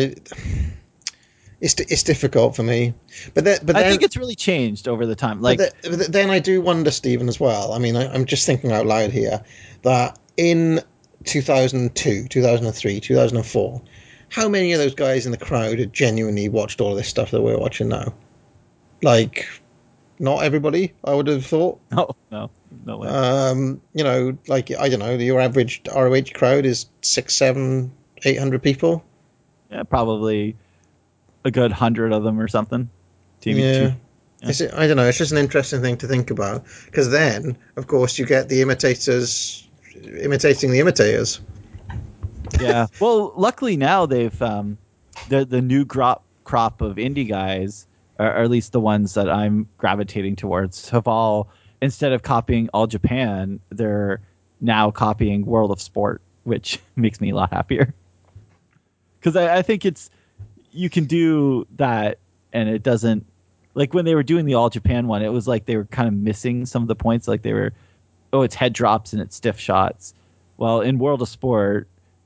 It's difficult for me. But I think it's really changed over the time. Like, but then I do wonder, Stephen, as well. I mean, I'm just thinking out loud here that in 2002, 2003, 2004, how many of those guys in the crowd had genuinely watched all of this stuff that we're watching now? Like, not everybody, I would have thought. No way. Like, I don't know, your average ROH crowd is 600, 700, 800 people. Yeah, probably a good 100 of them or something. Yeah. I don't know. It's just an interesting thing to think about, because then, of course, you get the imitators imitating the imitators. Yeah. Well, luckily now they've the new crop of indie guys, or at least the ones that I'm gravitating towards, have all, instead of copying All Japan, they're now copying World of Sport, which makes me a lot happier. Because I think you can do that, and it doesn't, like when they were doing the All Japan one, it was like they were kind of missing some of the points. Like they were, it's head drops and it's stiff shots. Well, in World of Sport,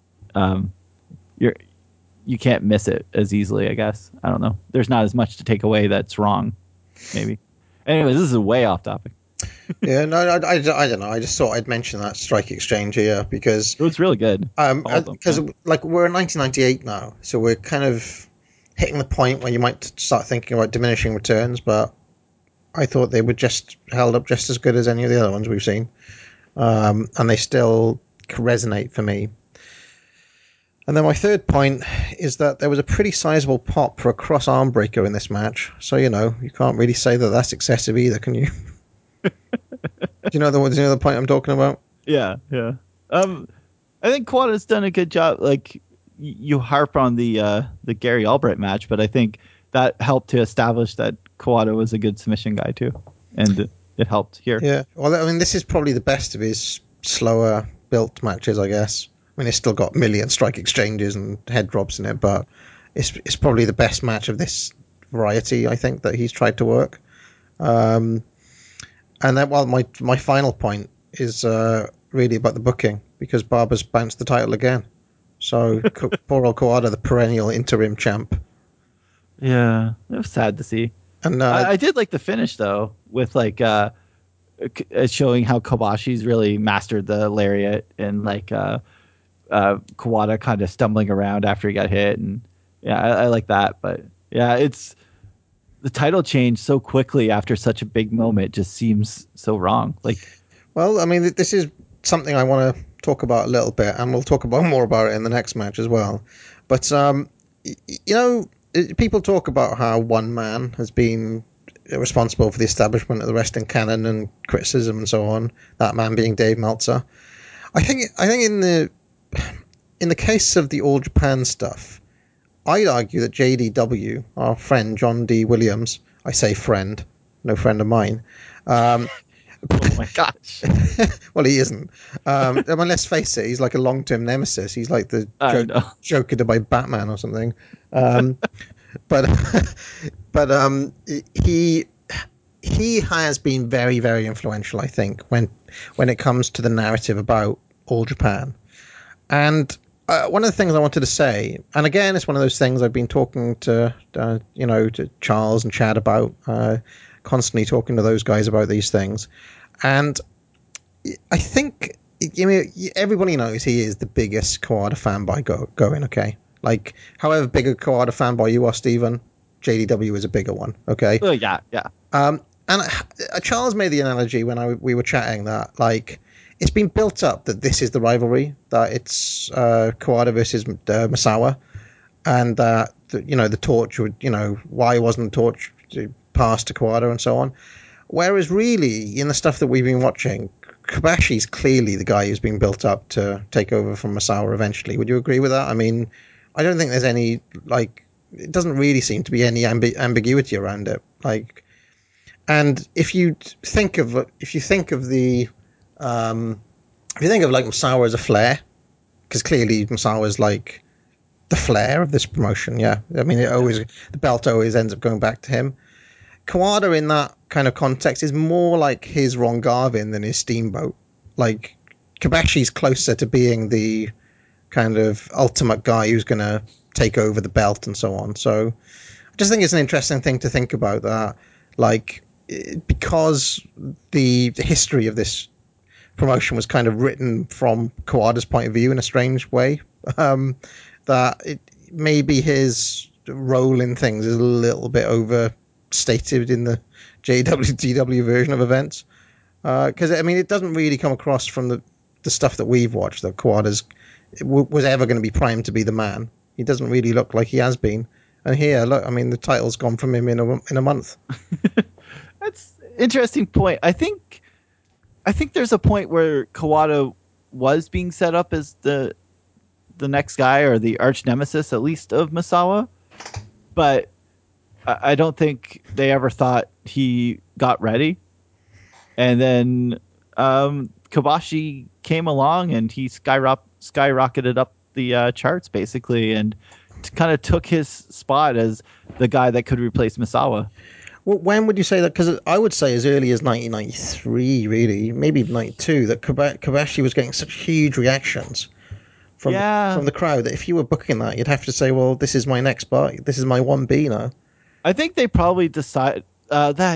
you can't miss it as easily, I guess. I don't know. There's not as much to take away that's wrong, maybe. Anyways, this is way off topic. Yeah, no, I don't know. I just thought I'd mention that strike exchange here because it was really good. Because like we're in 1998 now, so we're kind of hitting the point where you might start thinking about diminishing returns. But I thought they were just held up just as good as any of the other ones we've seen, and they still resonate for me. And then my third point is that there was a pretty sizable pop for a cross arm breaker in this match. So, you can't really say that that's excessive either, can you? Do you know the point I'm talking about? Yeah. I think Kawada's done a good job. Like, you harp on the Gary Albright match, but I think that helped to establish that Kawada was a good submission guy too. And it helped here. Yeah. Well, I mean, this is probably the best of his slower built matches, I guess. I mean, it's still got million strike exchanges and head drops in it, but it's probably the best match of this variety, I think, that he's tried to work. And then, well, my final point is really about the booking, because Barber's bounced the title again. So poor old Kawada, the perennial interim champ. Yeah, it was sad to see. And I did like the finish though, with like showing how Kobashi's really mastered the lariat, and like Kawada kind of stumbling around after he got hit, and yeah, I like that. But yeah, it's the title change so quickly after such a big moment just seems so wrong. Like, well, I mean, this is something I want to talk about a little bit, and we'll talk about more about it in the next match as well. But you know, people talk about how one man has been responsible for the establishment of the wrestling canon and criticism and so on. That man being Dave Meltzer. I think in the case of the All Japan stuff, I'd argue that JDW, our friend John D. Williams, I say friend, no friend of mine. Oh my gosh. Well, he isn't. I mean, let's face it, he's like a long-term nemesis. He's like the I know. Joker by Batman or something. But he has been very, very influential, I think, when it comes to the narrative about All Japan. And one of the things I wanted to say, and again, it's one of those things I've been talking to, to Charles and Chad about, constantly talking to those guys about these things. And I think, I mean, everybody knows he is the biggest Kawada fanboy going, okay? Like, however big a Kawada fanboy you are, Stephen, JDW is a bigger one, okay? Oh, yeah, yeah. And Charles made the analogy when we were chatting that, like, it's been built up that this is the rivalry, that it's Kawada versus Misawa, and that, the torch would, why wasn't the torch passed to Kawada and so on. Whereas really, in the stuff that we've been watching, Kobashi's clearly the guy who's being built up to take over from Misawa eventually. Would you agree with that? I mean, I don't think there's any, like, it doesn't really seem to be any ambiguity around it. Like, and if you think of like Misawa as a flair, because clearly Misawa is like the flair of this promotion. Yeah, I mean, the belt always ends up going back to him. Kawada in that kind of context is more like his Ron Garvin than his Steamboat. Like, Kobashi's closer to being the kind of ultimate guy who's going to take over the belt and so on. So I just think it's an interesting thing to think about that, like, because the history of this promotion was kind of written from Kawada's point of view in a strange way, that maybe his role in things is a little bit overstated in the JWTW version of events. Because, I mean, it doesn't really come across from the stuff that we've watched that Kawada's was ever going to be primed to be the man. He doesn't really look like he has been. And here, look, I mean, the title's gone from him in a month. That's an interesting point. I think there's a point where Kawada was being set up as the next guy or the arch nemesis, at least, of Misawa. But I don't think they ever thought he got ready. And then Kobashi came along and he skyrocketed up the charts, basically, and kind of took his spot as the guy that could replace Misawa. Well, when would you say that? Because I would say as early as 1993, really, maybe even 92, that Kobashi was getting such huge reactions from the crowd that if you were booking that, you'd have to say, well, this is my next spot. This is my 1B now. I think they probably decided June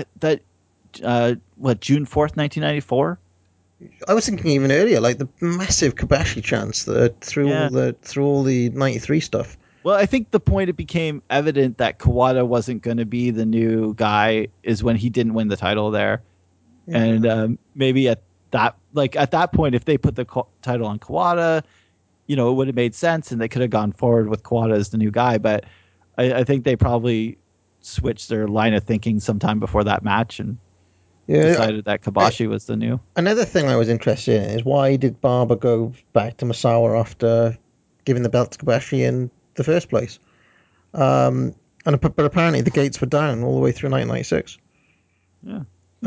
4th, 1994? I was thinking even earlier, like the massive Kobashi chants that through all the 93 stuff. Well, I think the point it became evident that Kawada wasn't going to be the new guy is when he didn't win the title there. Yeah. And maybe at that point, if they put the title on Kawada, it would have made sense and they could have gone forward with Kawada as the new guy. But I think they probably switched their line of thinking sometime before that match and decided that Kobashi was the new. Another thing I was interested in is why did Barber go back to Misawa after giving the belt to Kobashi in the first place? But apparently the gates were down all the way through 1996. Yeah.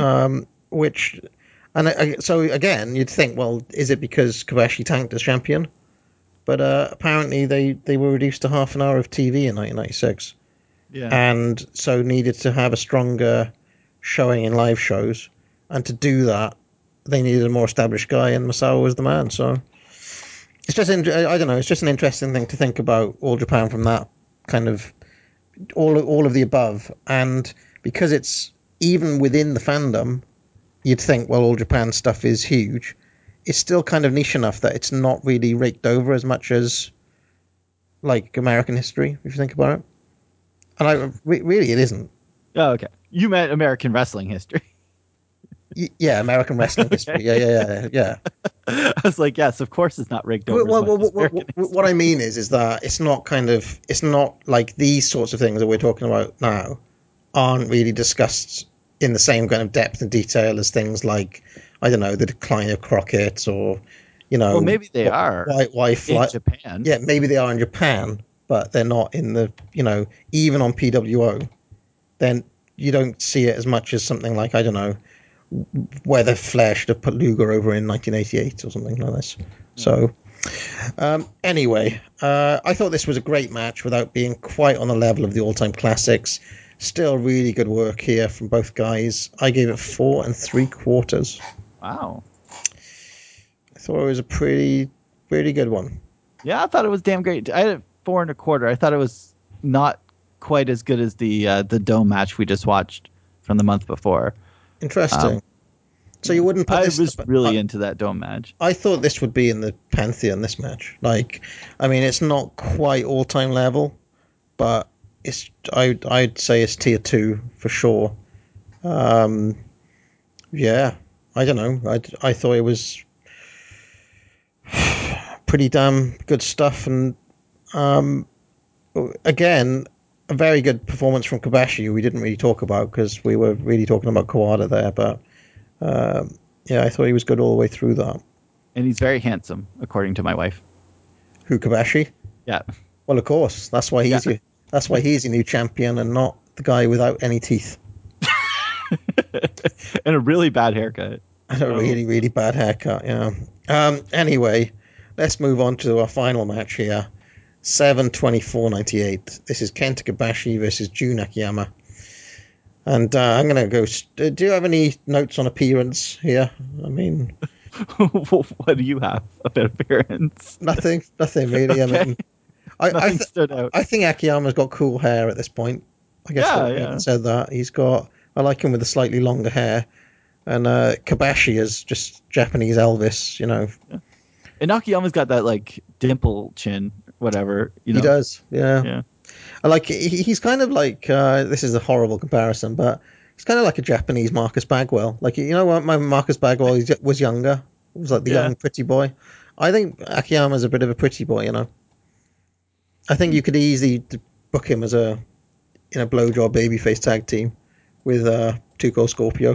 So again, you'd think, well, is it because Kobashi tanked as champion? But apparently they were reduced to half an hour of TV in 1996. Yeah. And so needed to have a stronger showing in live shows. And to do that, they needed a more established guy, and Misawa was the man. So it's just, I don't know, it's just an interesting thing to think about All Japan from that kind of all of the above. And because it's even within the fandom, you'd think, well, All Japan stuff is huge. It's still kind of niche enough that it's not really raked over as much as like American history, if you think about it. And really, it isn't. Oh, okay. You meant American wrestling history. Yeah, American wrestling history. Yeah. I was like, yes, of course it's not rigged over as much as American What I mean is that it's not like these sorts of things that we're talking about now aren't really discussed in the same kind of depth and detail as things like, I don't know, the decline of Crockett, or Well, maybe they are why in fly. Japan. Yeah, maybe they are in Japan, but they're not in the, even on PWO. Then you don't see it as much as something like, I don't know, whether Flair should have put Luger over in 1988 or something like this. So, anyway, I thought this was a great match without being quite on the level of the all-time classics. Still really good work here from both guys. I gave it 4 3/4. Wow. I thought it was a pretty good one. Yeah, I thought it was damn great. I had it 4 1/4. I thought it was not quite as good as the Dome match we just watched from the month before. Interesting. So you wouldn't put I this... was really into that Dome match. I thought this would be in the pantheon, this match. Like, I mean, it's not quite all-time level, but I'd say it's tier 2 for sure. Yeah, I don't know. I thought it was pretty damn good stuff, and again, a very good performance from Kobashi, who we didn't really talk about because we were really talking about Kawada there. But yeah, I thought he was good all the way through that. And he's very handsome, according to my wife. Who, Kobashi? Yeah. Well, of course. That's why he's your new champion and not the guy without any teeth. And a really bad haircut. And a really, really bad haircut, yeah. Anyway, let's move on to our final match here. 7/24/98. This is Kenta Kobashi versus Jun Akiyama. And I'm going to go... do you have any notes on appearance here? I mean... What do you have about appearance? Nothing really. Okay. I mean... Nothing stood out. I think Akiyama's got cool hair at this point. I guess I haven't said that. I like him with the slightly longer hair. And Kobashi is just Japanese Elvis, Yeah. And Akiyama's got that, like, dimple chin, whatever. He does, yeah. I like... He's kind of like... this is a horrible comparison, but he's kind of like a Japanese Marcus Bagwell. Like, you know what? My Marcus Bagwell was younger. He was like the young pretty boy. I think Akiyama's a bit of a pretty boy, I think you could easily book him as a blowjob babyface tag team with Tuco Scorpio.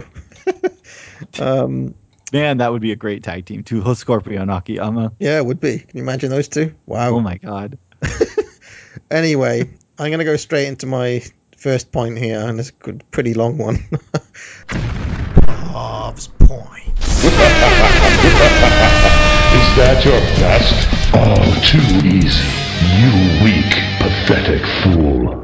Man, that would be a great tag team. Tuco Scorpio and Akiyama. Yeah, it would be. Can you imagine those two? Wow. Oh my god. Anyway, I'm going to go straight into my first point here, and it's a pretty long one. Bob's point. Is that your best? Oh, too easy. You weak, pathetic fool.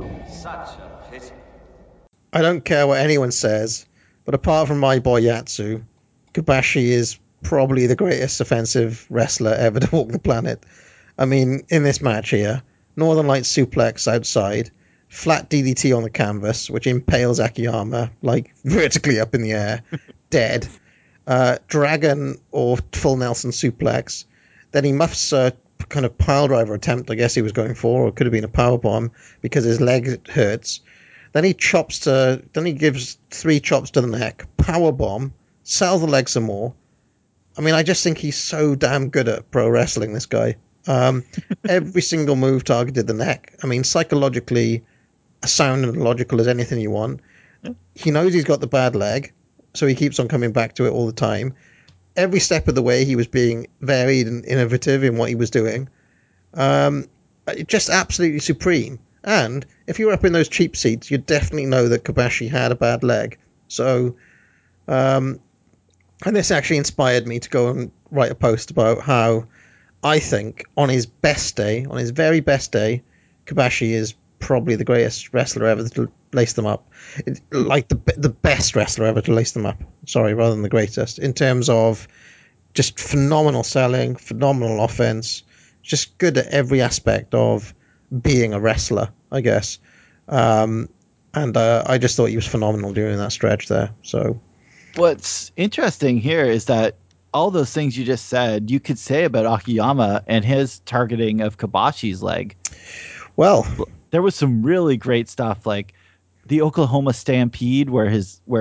I don't care what anyone says, but apart from my boy Yatsu, Kobashi is probably the greatest offensive wrestler ever to walk the planet. I mean, in this match here, Northern Light suplex outside, flat DDT on the canvas, which impales Akiyama, like, vertically up in the air, dead. Dragon or full Nelson suplex. Then he muffs a kind of pile driver attempt, I guess he was going for, or it could have been a power bomb, because his leg hurts. Then he gives 3 chops to the neck, power bomb, sells the leg some more. I mean, I just think he's so damn good at pro wrestling, this guy. Every single move targeted the neck. I mean, psychologically, as sound and logical as anything you want. He knows he's got the bad leg, so he keeps on coming back to it all the time. Every step of the way, he was being varied and innovative in what he was doing. Just absolutely supreme. And if you were up in those cheap seats, you'd definitely know that Kobashi had a bad leg. So, and this actually inspired me to go and write a post about how I think on his best day, on his very best day, Kobashi is probably the greatest wrestler ever to lace them up. Like the best wrestler ever to lace them up. Sorry, rather than the greatest. In terms of just phenomenal selling, phenomenal offense, just good at every aspect of being a wrestler, I guess. And I just thought he was phenomenal during that stretch there. So, what's interesting here is that all those things you just said, you could say about Akiyama and his targeting of Kobashi's leg. Well, there was some really great stuff, like the Oklahoma Stampede, where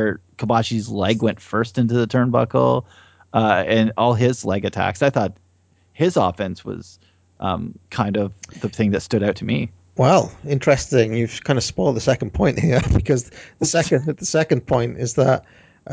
Kobashi's leg went first into the turnbuckle, and all his leg attacks. I thought his offense was kind of the thing that stood out to me. Well, interesting. You've kind of spoiled the second point here because the second point is that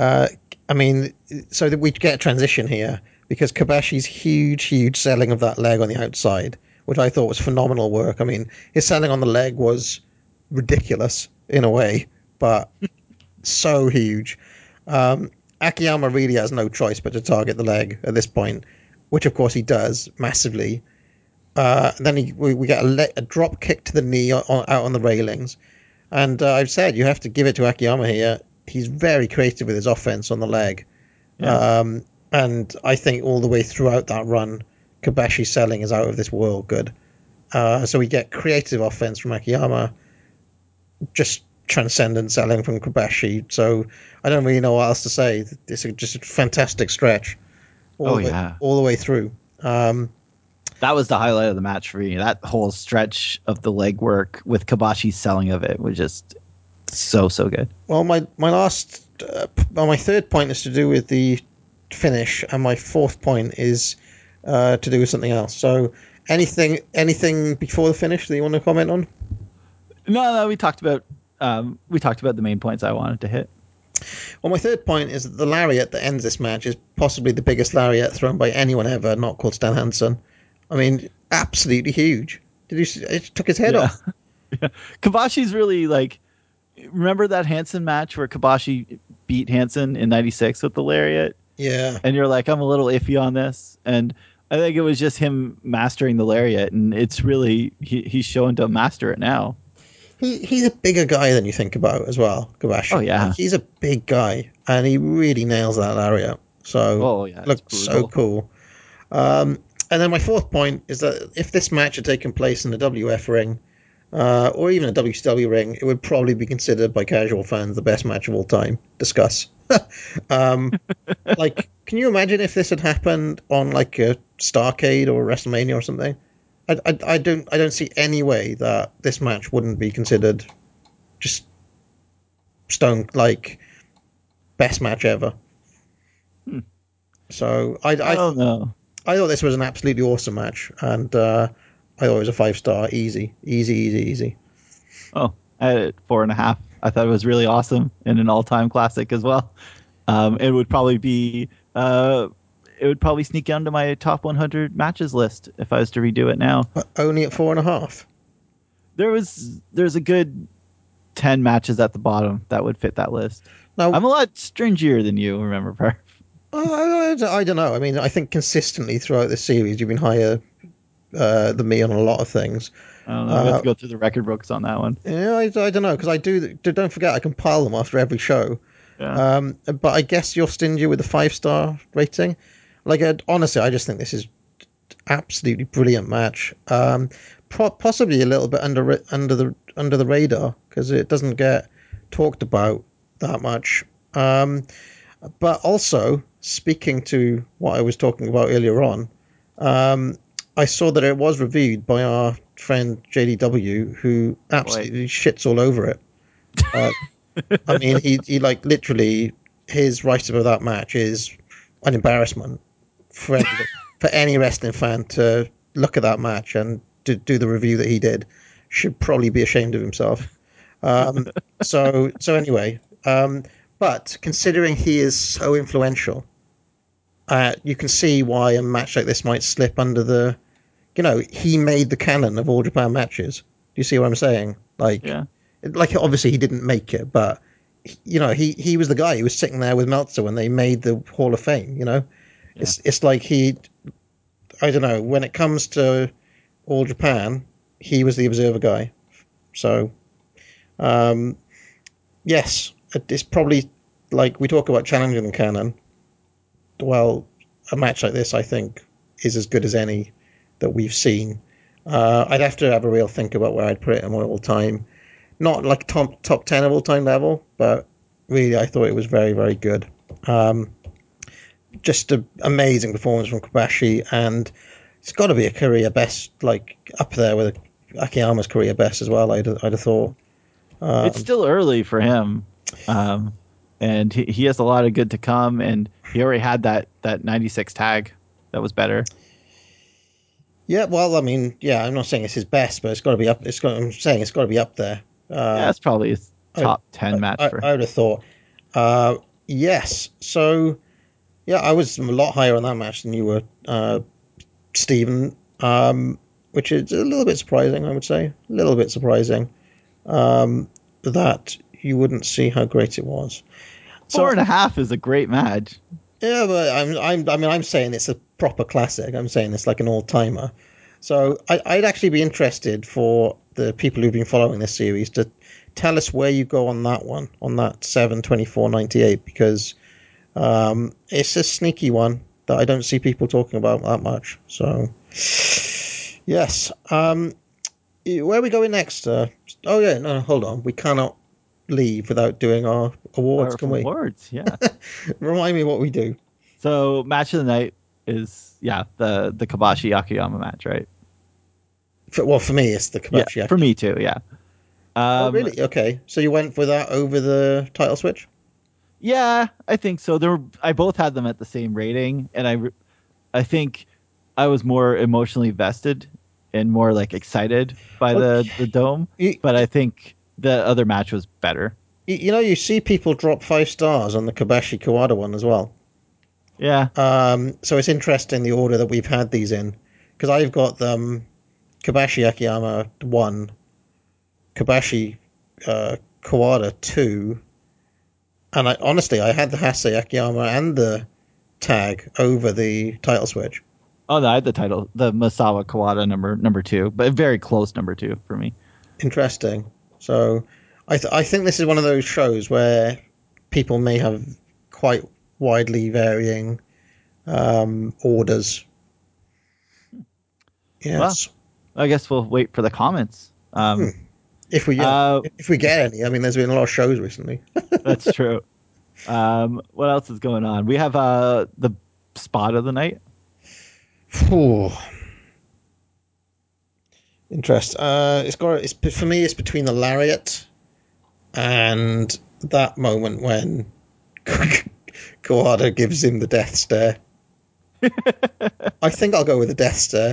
so that we get a transition here because Kobashi's huge selling of that leg on the outside, which I thought was phenomenal work. I mean, his selling on the leg was ridiculous in a way, but so huge. Akiyama really has no choice but to target the leg at this point, which of course he does massively. Then we get a drop kick to the knee out on the railings. And I've said you have to give it to Akiyama here. He's very creative with his offense on the leg. Yeah. And I think all the way throughout that run, Kobashi's selling is out of this world good. So we get creative offense from Akiyama, just transcendent selling from Kobashi. So I don't really know what else to say. It's just a fantastic stretch all the way through. That was the highlight of the match for me. That whole stretch of the leg work with Kobashi selling of it was just so good. Well, my third point is to do with the finish, and my fourth point is to do with something else. So anything before the finish that you want to comment on? No, we talked about the main points I wanted to hit. Well, my third point is that the lariat that ends this match is possibly the biggest lariat thrown by anyone ever, not called Stan Hansen. I mean, absolutely huge. Did you see? It took his head off. Yeah. Kobashi's really like. Remember that Hansen match where Kobashi beat Hansen in '96 with the lariat? Yeah. And you're like, I'm a little iffy on this, and I think it was just him mastering the lariat, and it's really he's showing to master it now. He's a bigger guy than you think about as well, Kobashi. Oh yeah, like, he's a big guy, and he really nails that lariat. So looks so cool. And then my fourth point is that if this match had taken place in the WF ring, or even a WCW ring, it would probably be considered by casual fans the best match of all time. Discuss. Like, can you imagine if this had happened on like a Starrcade or WrestleMania or something? I don't see any way that this match wouldn't be considered just stone like best match ever. So I don't know. I thought this was an absolutely awesome match, and I thought it was a 5-star. Easy. Oh, I had it 4.5. I thought it was really awesome and an all-time classic as well. It would probably sneak onto my top 100 matches list if I was to redo it now. But only at 4.5. There's a good 10 matches at the bottom that would fit that list. Now, I'm a lot stringier than you, remember, Perf. I don't know. I mean, I think consistently throughout this series, you've been higher than me on a lot of things. I don't know. We have to go through the record books on that one. Yeah, I don't know, because I do. Don't forget, I compile them after every show. Yeah. But I guess you're stingy with the 5-star rating. Like, honestly, I just think this is absolutely brilliant match. Possibly a little bit under the radar because it doesn't get talked about that much. But also, speaking to what I was talking about earlier on, I saw that it was reviewed by our friend JDW, who absolutely shits all over it. I mean, he like literally his write-up of that match is an embarrassment for any wrestling fan to look at that match and to do the review that he did. Should probably be ashamed of himself. So anyway, but considering he is so influential, you can see why a match like this might slip under the, he made the canon of All Japan matches. Do you see what I'm saying? Like, yeah. Like obviously he didn't make it, but he was the guy who was sitting there with Meltzer when they made the Hall of Fame. Yeah. It's like I don't know, when it comes to All Japan, he was the observer guy. So, yes, it's probably like we talk about challenging the canon. Well, a match like this, I think, is as good as any that we've seen. I'd have to have a real think about where I'd put it in my all-time. Not like top 10 of all-time level, but really I thought it was very, very good. Just an amazing performance from Kobashi, and it's got to be a career best, like up there with Akiyama's career best as well, I'd have thought. It's still early for him. and he has a lot of good to come. And he already had that 96 tag that was better. Yeah, well, I mean, yeah, I'm not saying it's his best, but it's got to be up. I'm saying it's got to be up there. Yeah, that's probably his top 10 match for. I would have thought. Yes. So, yeah, I was a lot higher on that match than you were, Stephen. Which is a little bit surprising, I would say. A little bit surprising. That you wouldn't see how great it was. 4.5 is a great match. Yeah, but I'm saying it's a proper classic. I'm saying it's like an all-timer. So I'd actually be interested for the people who've been following this series to tell us where you go on that one, on that 7/24/98, because it's a sneaky one that I don't see people talking about that much. So, yes. Where are we going next? Oh, yeah, no, hold on. We cannot leave without doing our awards, can we? Awards, yeah. Remind me what we do. So match of the night is the Kobashi Akiyama match, right? For me, it's the Kobashi. Yeah, for me too. Yeah. Oh, really? Okay. So you went for that over the title switch? Yeah, I think so. I both had them at the same rating, and I think I was more emotionally vested and more like excited by the dome. But I think the other match was better. You see people drop 5 stars on the Kobashi Kawada one as well. Yeah. So it's interesting the order that we've had these in, because I've got them Kobashi Akiyama 1, Kobashi Kawada 2, and I had the Hasei Akiyama and the tag over the title switch. Oh, no, I had the Masawa Kawada number 2, but a very close number 2 for me. Interesting. So I think this is one of those shows where people may have quite widely varying orders. Yes. Well, I guess we'll wait for the comments. If we get any. I mean, there's been a lot of shows recently. That's true. What else is going on? We have the spot of the night. Interest. For me, it's between the lariat and that moment when Kawada gives him the death stare. I think I'll go with the death stare.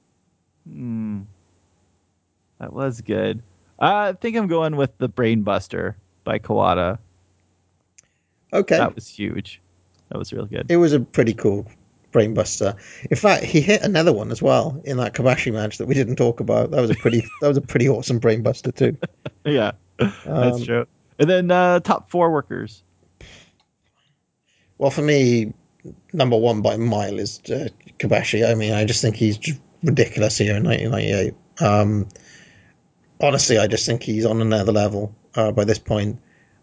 That was good. I think I'm going with the Brainbuster by Kawada. Okay. That was huge. That was real good. It was a pretty cool brainbuster. In fact, he hit another one as well in that Kobashi match that we didn't talk about. That was a pretty awesome brainbuster too. Yeah, that's true. And then top 4 workers. Well, for me, number 1 by a mile is Kobashi. I mean, I just think he's ridiculous here in 1998. Honestly, I just think he's on another level by this point.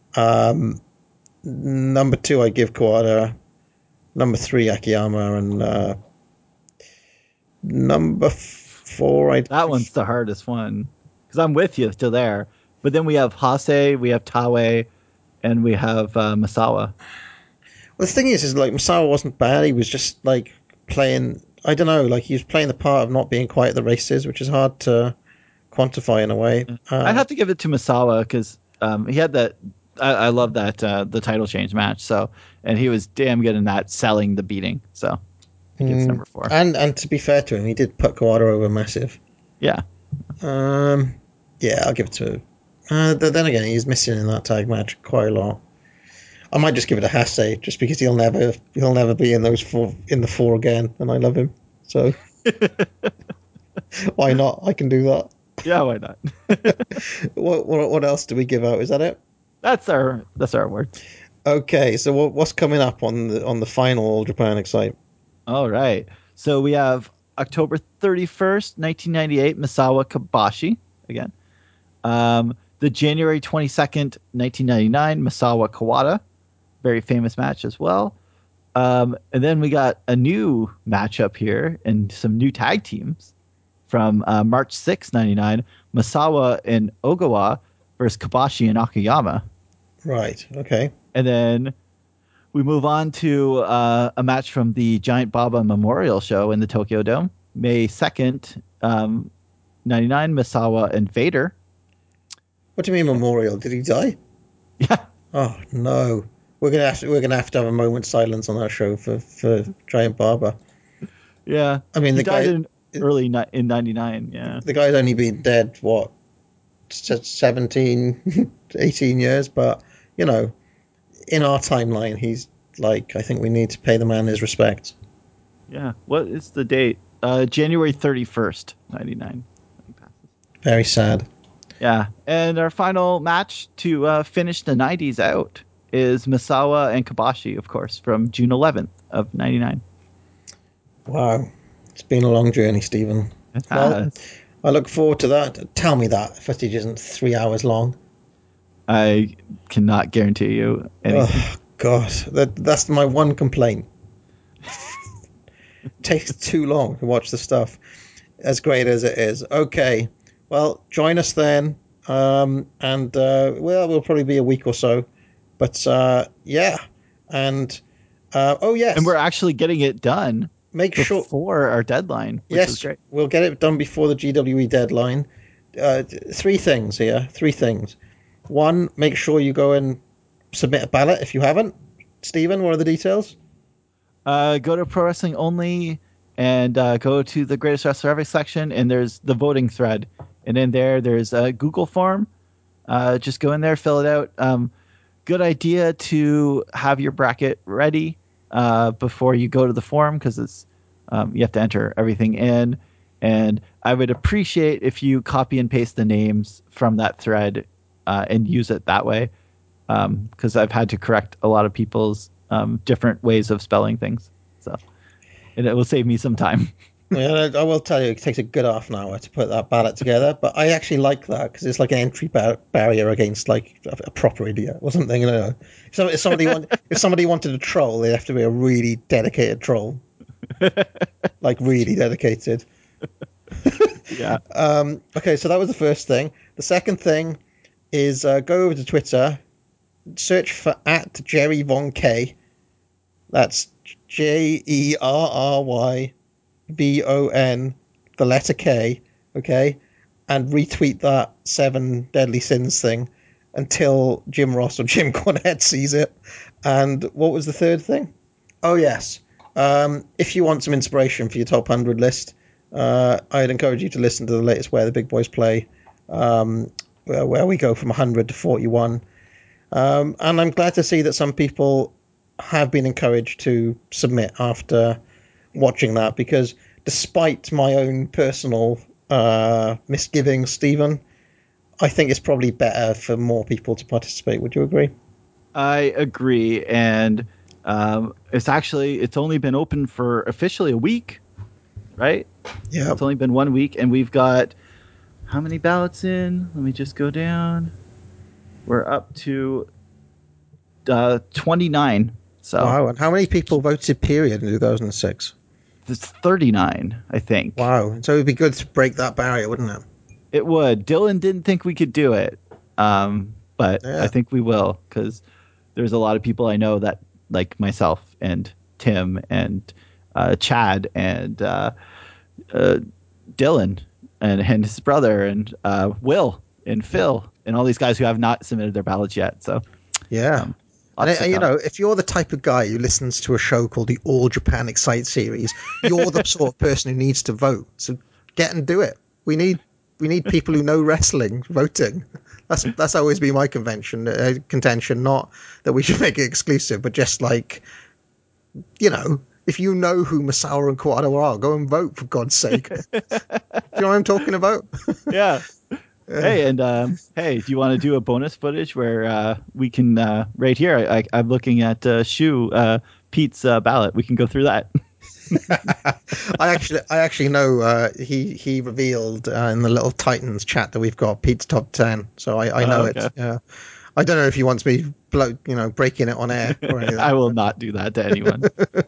Number 2, I give Kawada. Number 3, Akiyama, and number 4, that one's the hardest one because I'm with you still there. But then we have Hase, we have Taue, and we have Masawa. Well, the thing is like Masawa wasn't bad. He was just like playing. I don't know, like he was playing the part of not being quite at the races, which is hard to quantify in a way. I'd have to give it to Masawa because he had that. I love that the title change match. So, and he was damn good in that, selling the beating. So, I think it's number 4. And to be fair to him, he did put Kawada over massive. Yeah. Yeah, I'll give it to. Then again, he's missing in that tag match quite a lot. I might just give it a Hase, just because he'll never be in the 4 again, and I love him. So why not? I can do that. Yeah, why not? What else do we give out? Is that it? That's our awards. Okay, so what's coming up on the final All Japan Excite? All right. So we have October 31st, 1998, Masawa Kobashi again. The January 22nd, 1999, Masawa Kawada. Very famous match as well. And then we got a new matchup here and some new tag teams from March 6th, 99, Masawa and Ogawa versus Kobashi and Akiyama. Right, okay. And then we move on to a match from the Giant Baba Memorial Show in the Tokyo Dome. May 2nd, 99, Masawa and Vader. What do you mean Memorial? Did he die? Yeah. Oh, no. we're gonna have to have a moment's silence on our show for Giant Barber. Yeah. I mean, he the died guy in '99. Yeah. the guy's only been dead what 17, 18 years, but you know, in our timeline, he's like, I think we need to pay the man his respect. Yeah. What is the date? January 31st, 99. Very sad. Yeah. And our final match to finish the 90s out is Misawa and Kobashi, of course, from June 11th of 99. Wow, it's been a long journey, Stephen. It Well, has. I look forward to that. Tell me that footage isn't 3 hours long. I cannot guarantee you anything. Oh God, that's my one complaint. Takes too long to watch the stuff, as great as it is. Okay, well, join us then, and well, we'll probably be a week or so, but yeah, and oh yes, And we're actually getting it done make sure. before our deadline, which is Yes, great. we'll get it done before the GWE deadline. Three things here. Three things. One, make sure you go and submit a ballot if you haven't. Stephen, what are the details? Go to Pro Wrestling Only and go to the Greatest Wrestler Ever section, and there's the voting thread. And in there's a Google form. Just go in there, fill it out. Good idea to have your bracket ready before you go to the form, because it's you have to enter everything in. And I would appreciate if you copy and paste the names from that thread and use it that way, because I've had to correct a lot of people's different ways of spelling things. So, and it will save me some time. Yeah, I will tell you, it takes a good half an hour to put that ballot together, but I actually like that because it's like an entry barrier against like a proper idiot or something. You know, if somebody wanted to troll, they have to be a really dedicated troll, like really dedicated. Yeah. Okay, so that was the first thing. The second thing is go over to Twitter, search for @JerryVonK. That's JerryBon, the letter K, okay, and retweet that 7 Deadly Sins thing until Jim Ross or Jim Cornette sees it. And what was the third thing? Oh yes, if you want some inspiration for your top 100 list, I'd encourage you to listen to the latest Where the Big Boys Play, where we go from 100 to 41. And I'm glad to see that some people have been encouraged to submit after watching that, because despite my own personal misgivings, Stephen, I think it's probably better for more people to participate. Would you agree? I agree, and it's only been open for officially a week, right? Yeah. It's only been 1 week, and we've got how many ballots in? Let me just go down. We're up to 29. So Wow. And how many people voted period in 2006? it's 39, I think. Wow. So it'd be good to break that barrier, wouldn't it? It would. Dylan didn't think we could do it, but Yeah. I think we will, because there's a lot of people I know that, like myself and Tim and Chad and Dylan and his brother and Will and Phil and all these guys who have not submitted their ballots yet. So Yeah. lots to And, you come. know, if you're the type of guy who listens to a show called the All Japan Excite series, you're the sort of person who needs to vote. So get and do it. We need people who know wrestling voting. That's always been my contention. Not that we should make it exclusive, but just like, you know, if you know who Masawa and Kawada are, go and vote, for God's sake. Do you know what I'm talking about? Yeah. Hey, and hey, do you want to do a bonus footage where we can right here? I'm looking at Pete's ballot. We can go through that. I actually know he revealed in the little Titans chat that we've got Pete's top 10, so I know okay. it. I don't know if he wants me breaking it on air or anything. I will not do that to anyone.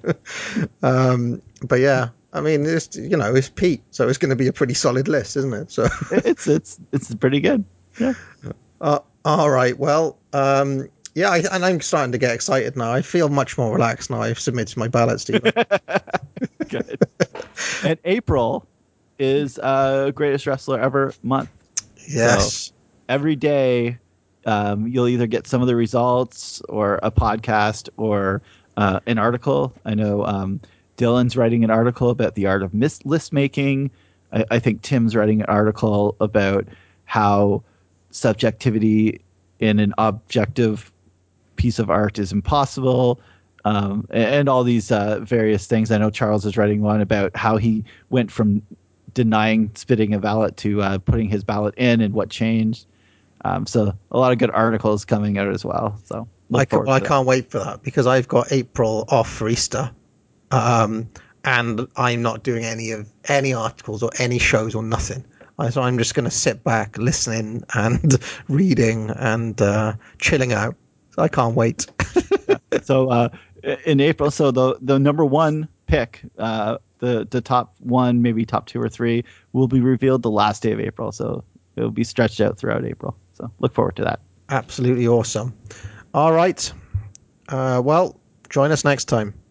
But yeah, I mean, it's Pete, so it's going to be a pretty solid list, isn't it? So it's pretty good. Yeah. all right, well, yeah, and I'm starting to get excited now. I feel much more relaxed now. I've submitted my ballot, Stephen. Good. And April is Greatest Wrestler Ever month. Yes. So every day you'll either get some of the results or a podcast or an article. I know Dylan's writing an article about the art of list making. I think Tim's writing an article about how subjectivity in an objective piece of art is impossible, and all these various things. I know Charles is writing one about how he went from denying spitting a ballot to putting his ballot in and what changed. So a lot of good articles coming out as well. So I can't wait for that because I've got April off for Easter. And I'm not doing any articles or any shows or nothing. So I'm just going to sit back, listening and reading and chilling out. So I can't wait. So in April, so the number one pick, the top one, maybe top 2 or 3, will be revealed the last day of April. So it'll be stretched out throughout April. So look forward to that. Absolutely awesome. All right. Well, join us next time.